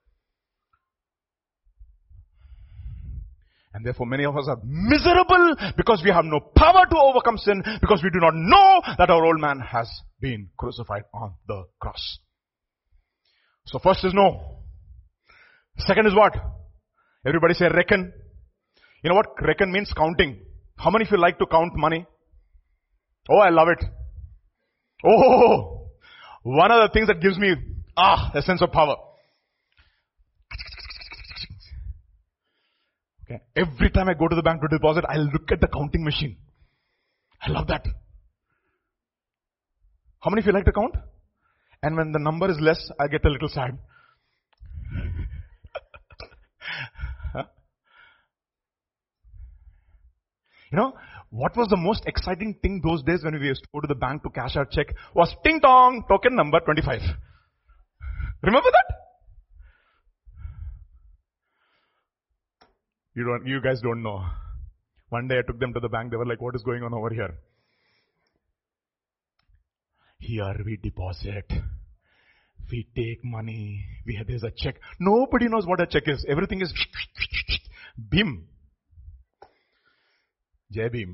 B: And therefore many of us are miserable because we have no power to overcome sin, because we do not know that our old man has been crucified on the cross. So first is no. Second is what? Everybody say reckon. You know what reckon means? Counting. How many of you like to count money? Oh, I love it. Oh, one of the things that gives me, ah, a sense of power. Okay. Every time I go to the bank to deposit, I look at the counting machine. I love that. How many of you like to count? And when the number is less, I get a little sad. Huh? You know, what was the most exciting thing those days when we used to go to the bank to cash our check was ting tong, token number twenty-five. Remember that? You don't, you guys don't know. One day I took them to the bank, they were like, what is going on over here? Here we deposit. We take money. We have, there's a check. Nobody knows what a check is. Everything is Bhim. Jai Bhim.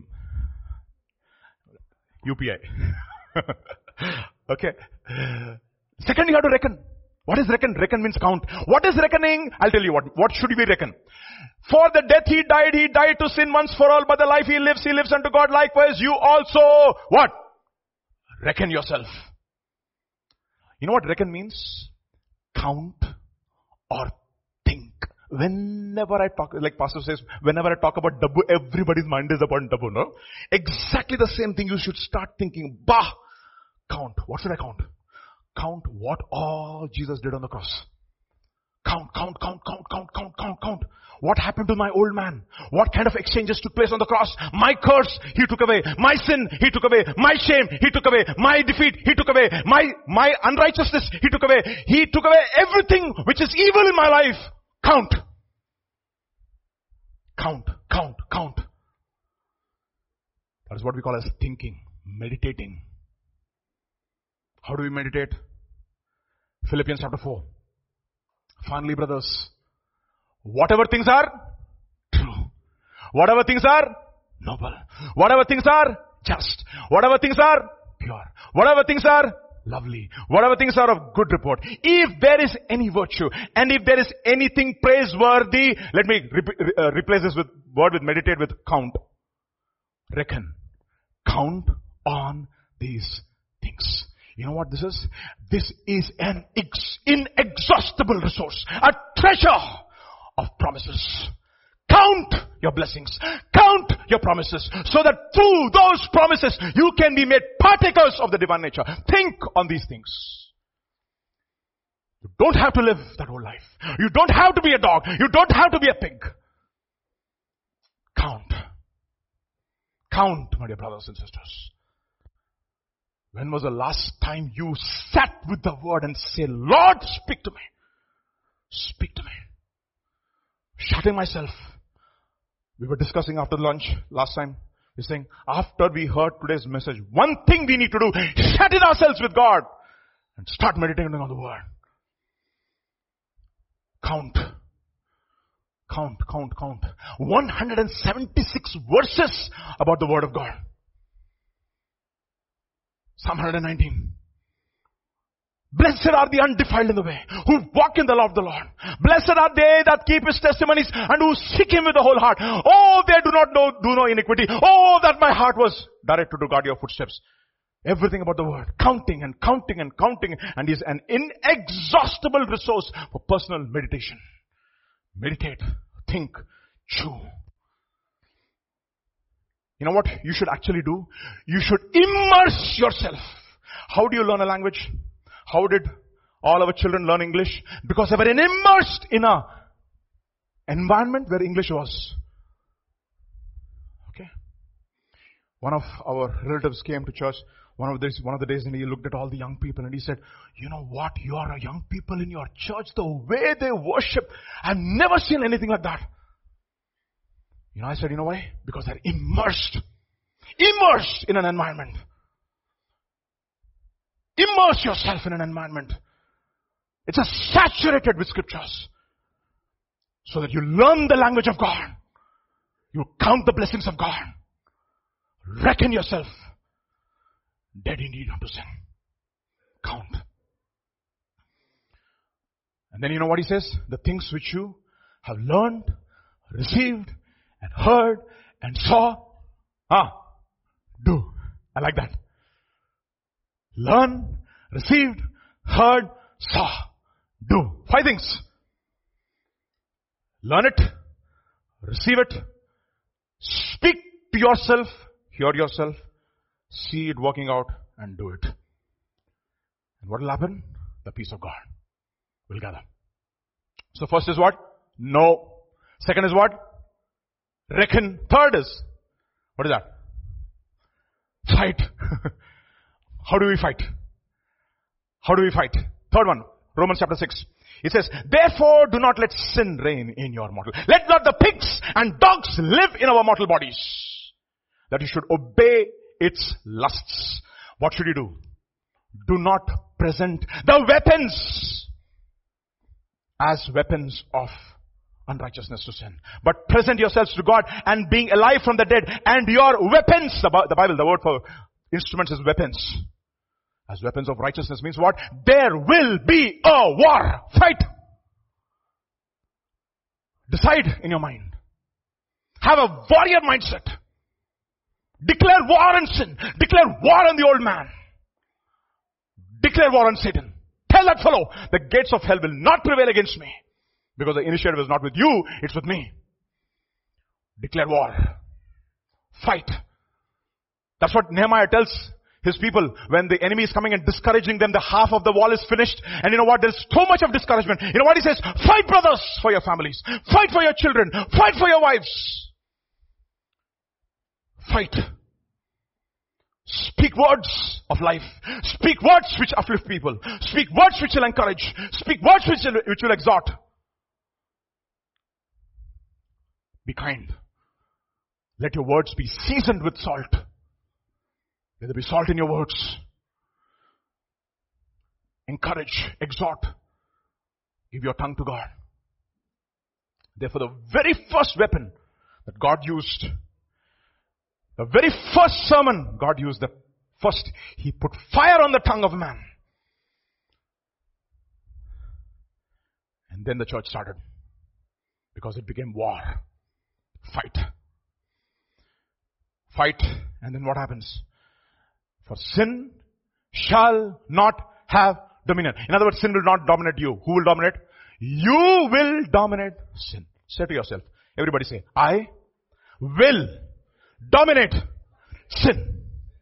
B: U P I. Okay. Second, you have to reckon. What is reckon? Reckon means count. What is reckoning? I'll tell you what. What should we reckon? For the death he died, he died to sin once for all, but the life he lives, he lives unto God. Likewise, you also, what? Reckon yourself. You know what reckon means? Count or think. Whenever I talk, like Pastor says, whenever I talk about Dabbu, everybody's mind is upon Dabbu, no? Exactly the same thing. You should start thinking, bah, count. What should I count? Count what all Jesus did on the cross. Count, count, count, count, count, count, count, count. What happened to my old man? What kind of exchanges took place on the cross? My curse, he took away. My sin, he took away. My shame, he took away. My defeat, he took away. My, my unrighteousness, he took away. He took away everything which is evil in my life. Count. Count, count, count. That is what we call as thinking, meditating. How do we meditate? Philippians chapter four. Finally, brothers, whatever things are true, whatever things are noble, whatever things are just, whatever things are pure, whatever things are lovely, whatever things are of good report, if there is any virtue and if there is anything praiseworthy, let me re- uh, replace this with word with meditate with count. Reckon. Count on these things. You know what this is? This is an ex- inexhaustible resource, a treasure of promises. Count your blessings. Count your promises so that through those promises you can be made partakers of the divine nature. Think on these things. You don't have to live that whole life. You don't have to be a dog. You don't have to be a pig. Count. Count, my dear brothers and sisters. When was the last time you sat with the word and say, Lord, speak to me. Speak to me. Shutting myself. We were discussing after lunch last time. We're saying, after we heard today's message, one thing we need to do, shut in ourselves with God and start meditating on the word. Count. Count, count, count. one hundred seventy-six verses about the word of God. Psalm one hundred nineteen. Blessed are the undefiled in the way, who walk in the law of the Lord. Blessed are they that keep his testimonies and who seek him with the whole heart. Oh, they do not know, do no iniquity. Oh, that my heart was directed to guard your footsteps. Everything about the word. Counting and counting and counting. And is an inexhaustible resource for personal meditation. Meditate, think, chew. You know what you should actually do? You should immerse yourself. How do you learn a language? How did all our children learn English? Because they were immersed in a environment where English was. Okay. One of our relatives came to church one of the days, one of the days and he looked at all the young people and he said, you know what? You are a young people in your church. The way they worship, I've never seen anything like that. You know, I said, you know why? Because they're immersed. Immersed in an environment. Immerse yourself in an environment. It's a saturated with scriptures. So that you learn the language of God. You count the blessings of God. Reckon yourself dead indeed unto sin. Count. And then you know what he says? The things which you have learned, received, and heard, and saw. Ah, do. I like that. Learn, received, heard, saw. Do. Five things. Learn it, receive it, speak to yourself, hear yourself, see it working out, and do it. And what will happen? The peace of God will gather. So first is what? Know. Second is what? Reckon. Third is, what is that? Fight. How do we fight? How do we fight? Third one, Romans chapter six. It says, therefore do not let sin reign in your mortal. Let not the pigs and dogs live in our mortal bodies, that you should obey its lusts. What should you do? Do not present the weapons as weapons of unrighteousness to sin, but present yourselves to God, and being alive from the dead, and your weapons, the Bible, the word for instruments is weapons. As weapons of righteousness means what? There will be a war. Fight. Decide in your mind. Have a warrior mindset. Declare war on sin. Declare war on the old man. Declare war on Satan. Tell that fellow, the gates of hell will not prevail against me. Because the initiative is not with you, it's with me. Declare war. Fight. That's what Nehemiah tells his people when the enemy is coming and discouraging them. The half of the wall is finished. And you know what? There's so much of discouragement. You know what he says? Fight, brothers, for your families. Fight for your children. Fight for your wives. Fight. Speak words of life. Speak words which uplift people. Speak words which will encourage. Speak words which will, which will exhort. Be kind. Let your words be seasoned with salt. Let there be salt in your words. Encourage, exhort. Give your tongue to God. Therefore, the very first weapon that God used, the very first sermon God used, the first, He put fire on the tongue of man. And then the church started. Because it became war. Fight. Fight. And then what happens? For sin shall not have dominion. In other words, sin will not dominate you. Who will dominate? You will dominate sin. Say to yourself. Everybody say, I will dominate sin.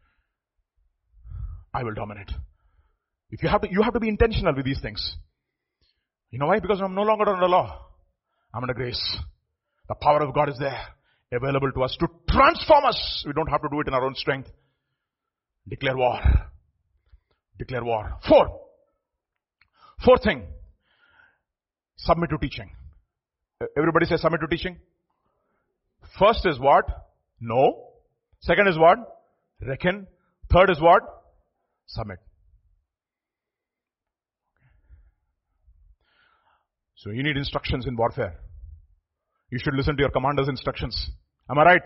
B: I will dominate. If you have to, you have to be intentional with these things. You know why? Because I'm no longer under law. I'm under grace. The power of God is there, available to us to transform us. We don't have to do it in our own strength. Declare war. Declare war. Four. Fourth thing. Submit to teaching. Everybody say submit to teaching. First is what? No. Second is what? Reckon. Third is what? Submit. So you need instructions in warfare. You should listen to your commander's instructions. Am I right?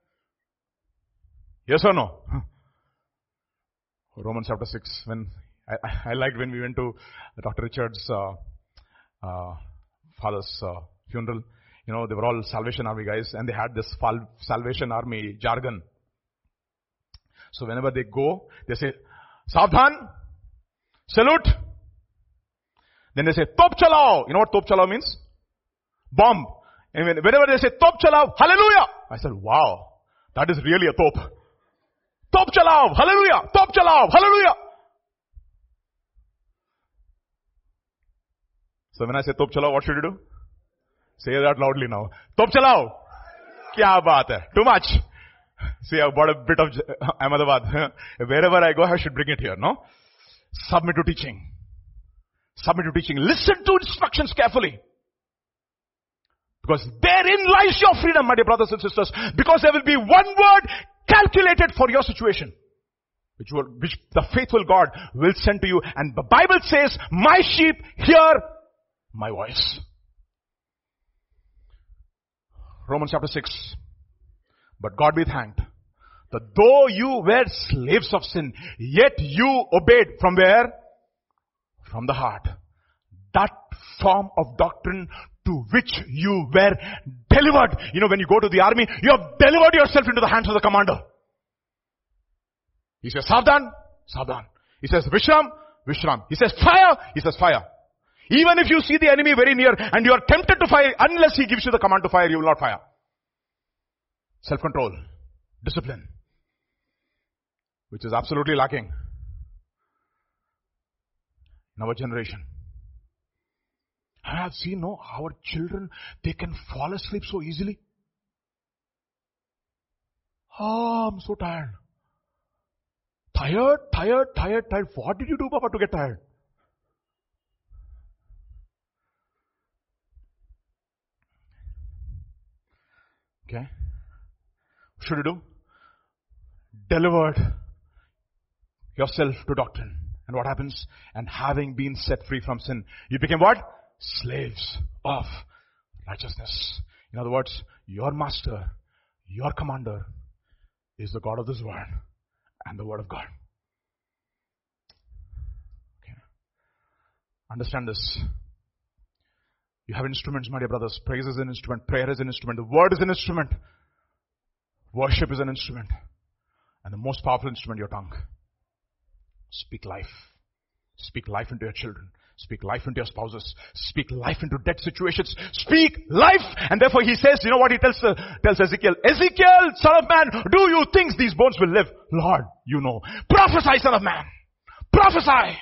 B: Yes or no? Romans chapter six. When I, I liked when we went to Doctor Richard's uh, uh, father's uh, funeral. You know, they were all Salvation Army guys, and they had this fal- Salvation Army jargon. So whenever they go, they say, Savdhan, salute. Then they say, Top chalao. You know what Top chalao means? Bomb. And whenever they say, Top chalao, hallelujah. I said, wow, that is really a top. Top chalao, hallelujah. Top chalao, hallelujah. So when I say Top chalao, what should you do? Say that loudly now. Top chalao. Kya baat hai? Too much. See, I've bought a bit of Ahmedabad. Wherever I go, I should bring it here, no? Submit to teaching. Submit to teaching. Listen to instructions carefully. Because therein lies your freedom, my dear brothers and sisters. Because there will be one word calculated for your situation. Which, will, which the faithful God will send to you. And the Bible says, my sheep hear my voice. Romans chapter six. But God be thanked that though you were slaves of sin, yet you obeyed from where? From the heart. That form of doctrine to which you were delivered. You know, when you go to the army, you have delivered yourself into the hands of the commander. He says, Savdhan, Savdhan. He says, Vishram, Vishram. He says, fire, he says, fire. Even if you see the enemy very near and you are tempted to fire, unless he gives you the command to fire, you will not fire. Self-control, discipline, which is absolutely lacking in our generation. I have seen, no, our children, they can fall asleep so easily. Oh, I'm so tired. Tired, tired, tired, tired. What did you do, Papa, to get tired? Okay. What should you do? Delivered yourself to doctrine. And what happens? And having been set free from sin, you became what? Slaves of righteousness. In other words, your master, your commander is the God of this world and the Word of God. Okay. Understand this. You have instruments, my dear brothers. Praise is an instrument. Prayer is an instrument. The Word is an instrument. Worship is an instrument. And the most powerful instrument, your tongue. Speak life. Speak life into your children. Speak life into your spouses. Speak life into dead situations. Speak life. And therefore he says, you know what he tells, uh, tells Ezekiel? Ezekiel, son of man, do you think these bones will live? Lord, you know. Prophesy, son of man. Prophesy.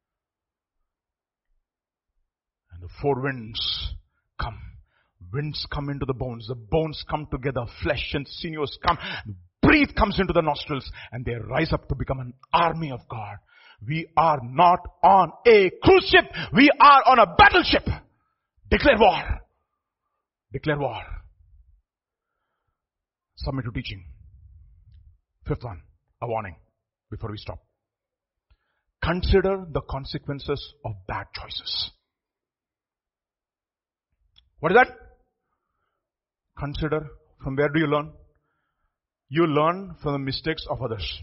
B: And the four winds come. Winds come into the bones. The bones come together. Flesh and sinews come. Breath comes into the nostrils. And they rise up to become an army of God. We are not on a cruise ship. We are on a battleship. Declare war. Declare war. Submit to teaching. Fifth one, a warning before we stop. Consider the consequences of bad choices. What is that? Consider. From where do you learn? You learn from the mistakes of others.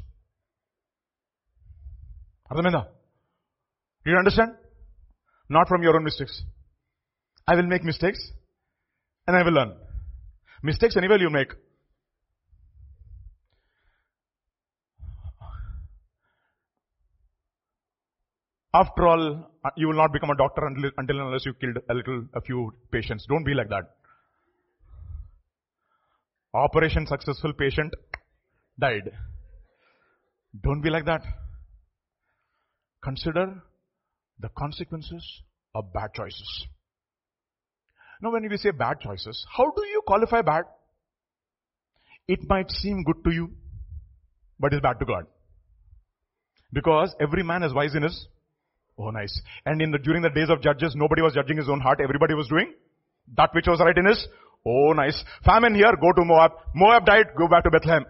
B: Ardhamenda? Do you understand? Not from your own mistakes. I will make mistakes and I will learn. Mistakes anyway you make. After all, you will not become a doctor until, until unless you killed a little, a few patients. Don't be like that. Operation successful, patient died. Don't be like that. Consider the consequences of bad choices. Now when we say bad choices, how do you qualify bad? It might seem good to you, but it's bad to God. Because every man is wise in his own eyes. And in the, during the days of Judges, nobody was judging his own heart. Everybody was doing that which was right in his own eyes. Famine here, go to Moab. Moab died, go back to Bethlehem.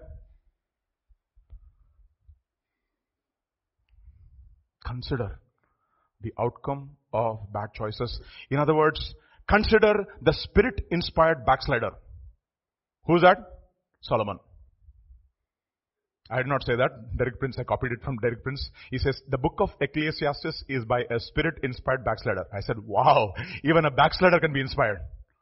B: Consider the outcome of bad choices. In other words, consider the Spirit-inspired backslider. Who's that? Solomon. I did not say that. Derek Prince, I copied it from Derek Prince. He says, the book of Ecclesiastes is by a Spirit-inspired backslider. I said, wow, even a backslider can be inspired.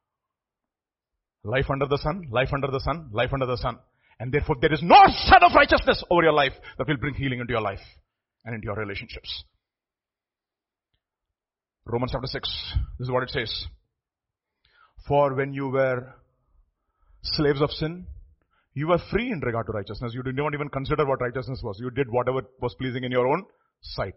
B: Life under the sun, life under the sun, life under the sun. And therefore there is no son of righteousness over your life that will bring healing into your life and into your relationships. Romans chapter six, this is what it says. For when you were slaves of sin, you were free in regard to righteousness. You did not even consider what righteousness was. You did whatever was pleasing in your own sight.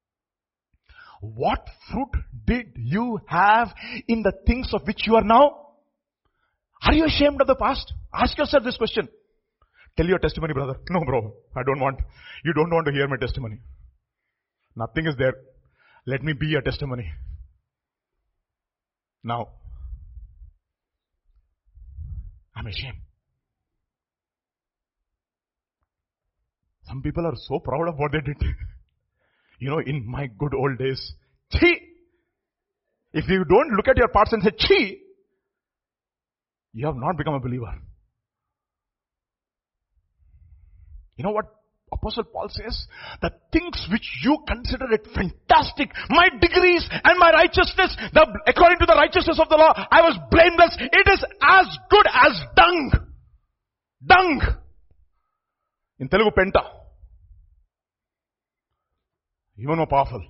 B: What fruit did you have in the things of which you are now? Are you ashamed of the past? Ask yourself this question. Tell your testimony, brother. No, bro, I don't want. You don't want to hear my testimony. Nothing is there. Let me be a testimony. Now, I'm ashamed. Some people are so proud of what they did. You know, in my good old days, chi! If you don't look at your parts and say, chi! You have not become a believer. You know what Apostle Paul says? The things which you consider it fantastic, my degrees and my righteousness, the, according to the righteousness of the law, I was blameless. It is as good as dung. Dung. In Telugu, penta. Even more powerful.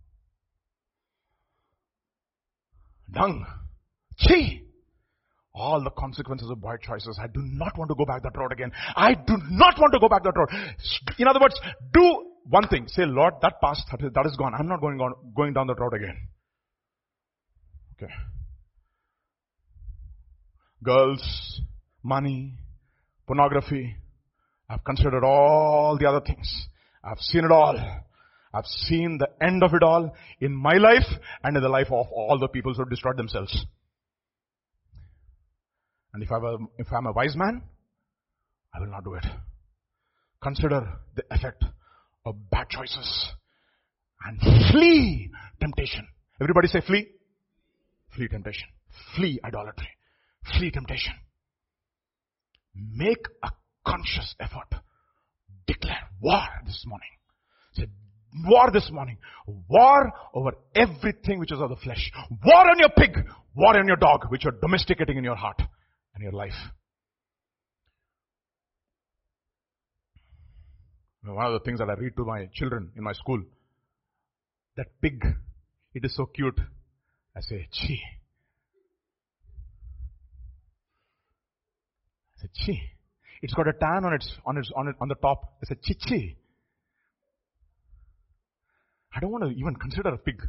B: Dung. Chi. All the consequences of bad choices. I do not want to go back that road again. I do not want to go back that road. In other words, do one thing. Say, Lord, that past, that is gone. I'm not going on, going down that road again. Okay. Girls, money, pornography. I've considered all the other things. I've seen it all. I've seen the end of it all in my life and in the life of all the people who have destroyed themselves. And if, I were, if I'm a wise man, I will not do it. Consider the effect of bad choices and flee temptation. Everybody say flee. Flee temptation. Flee idolatry. Flee temptation. Make a conscious effort. Declare war this morning. Say war this morning. War over everything which is of the flesh. War on your pig. War on your dog, which you're domesticating in your heart and your life. One of the things that I read to my children in my school, that pig, it is so cute. I say, chi. I say, chi. It's got a tan on its, on its, on it, on the top. I say, chi chi. I don't want to even consider a pig.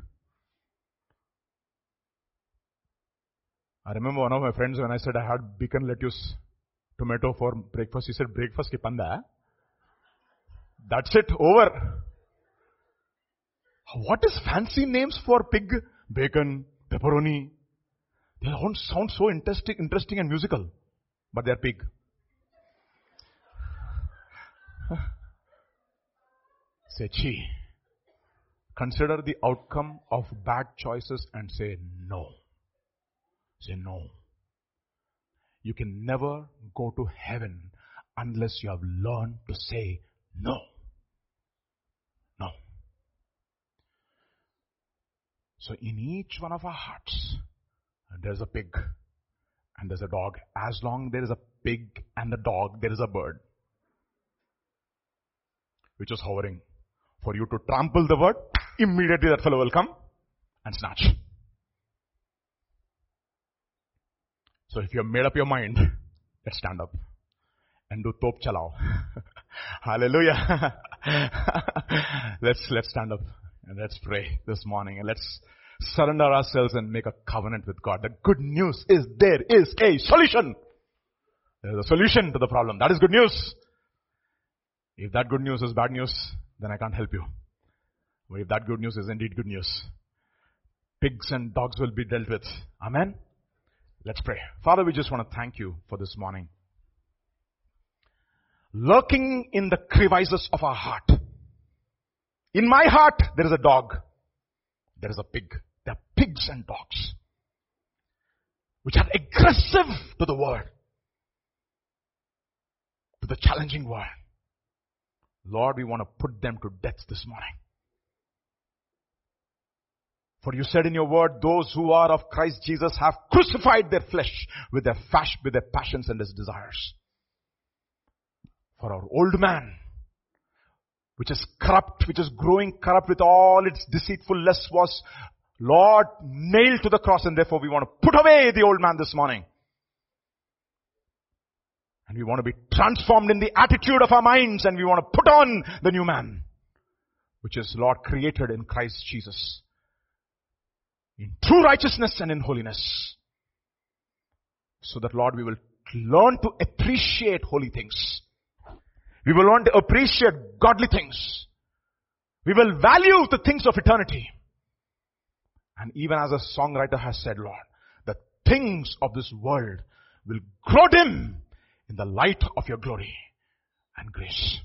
B: I remember one of my friends when I said I had bacon, lettuce, tomato for breakfast. He said, breakfast ki panda? That's it, over. What is fancy names for pig? Bacon, pepperoni. They don't sound so interesting, interesting and musical, but they're pig. Say chi. Consider the outcome of bad choices and say no. Say no. You can never go to heaven unless you have learned to say no. No. So in each one of our hearts, there's a pig and there's a dog. As long as there is a pig and a dog, there is a bird which is hovering. For you to trample the word, immediately that fellow will come and snatch. So if you have made up your mind, let's stand up and do top chalao. Hallelujah. let's, let's stand up and let's pray this morning and let's surrender ourselves and make a covenant with God. The good news is there is a solution. There is a solution to the problem. That is good news. If that good news is bad news, then I can't help you. But if that good news is indeed good news, pigs and dogs will be dealt with. Amen? Let's pray. Father, we just want to thank you for this morning. Lurking in the crevices of our heart. In my heart, there is a dog. There is a pig. There are pigs and dogs, which are aggressive to the word, to the challenging word. Lord, we want to put them to death this morning. For you said in your word, those who are of Christ Jesus have crucified their flesh with their fash, with their passions and its desires. For our old man, which is corrupt, which is growing corrupt with all its deceitful lusts, was, Lord, nailed to the cross, and therefore we want to put away the old man this morning. And we want to be transformed in the attitude of our minds, and we want to put on the new man, which is, Lord, created in Christ Jesus, in true righteousness and in holiness. So that, Lord, we will learn to appreciate holy things. We will learn to appreciate godly things. We will value the things of eternity. And even as a songwriter has said, Lord, the things of this world will grow dim in the light of your glory and grace.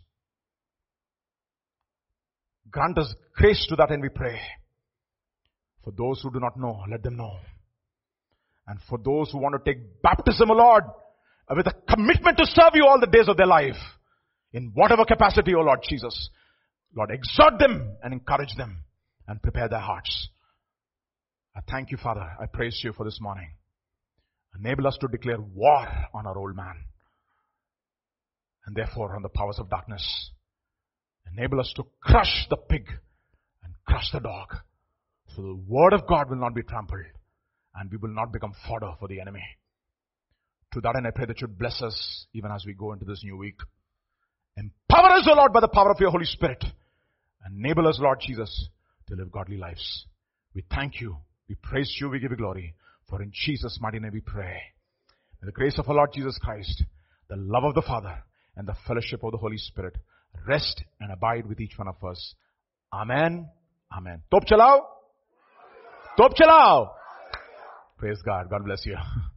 B: Grant us grace to that, and we pray. For those who do not know, let them know. And for those who want to take baptism, O Lord, with a commitment to serve you all the days of their life, in whatever capacity, O Lord Jesus, Lord, exhort them and encourage them and prepare their hearts. I thank you, Father. I praise you for this morning. Enable us to declare war on our old man, and therefore on the powers of darkness. Enable us to crush the pig and crush the dog, so the word of God will not be trampled and we will not become fodder for the enemy. To that end, I pray that you would bless us even as we go into this new week. Empower us, O Lord, by the power of your Holy Spirit. Enable us, Lord Jesus, to live godly lives. We thank you. We praise you. We give you glory. For in Jesus' mighty name we pray. May the grace of our Lord Jesus Christ, the love of the Father, and the fellowship of the Holy Spirit rest and abide with each one of us. Amen. Amen. Top chalao. Top chalao. Praise God. God bless you.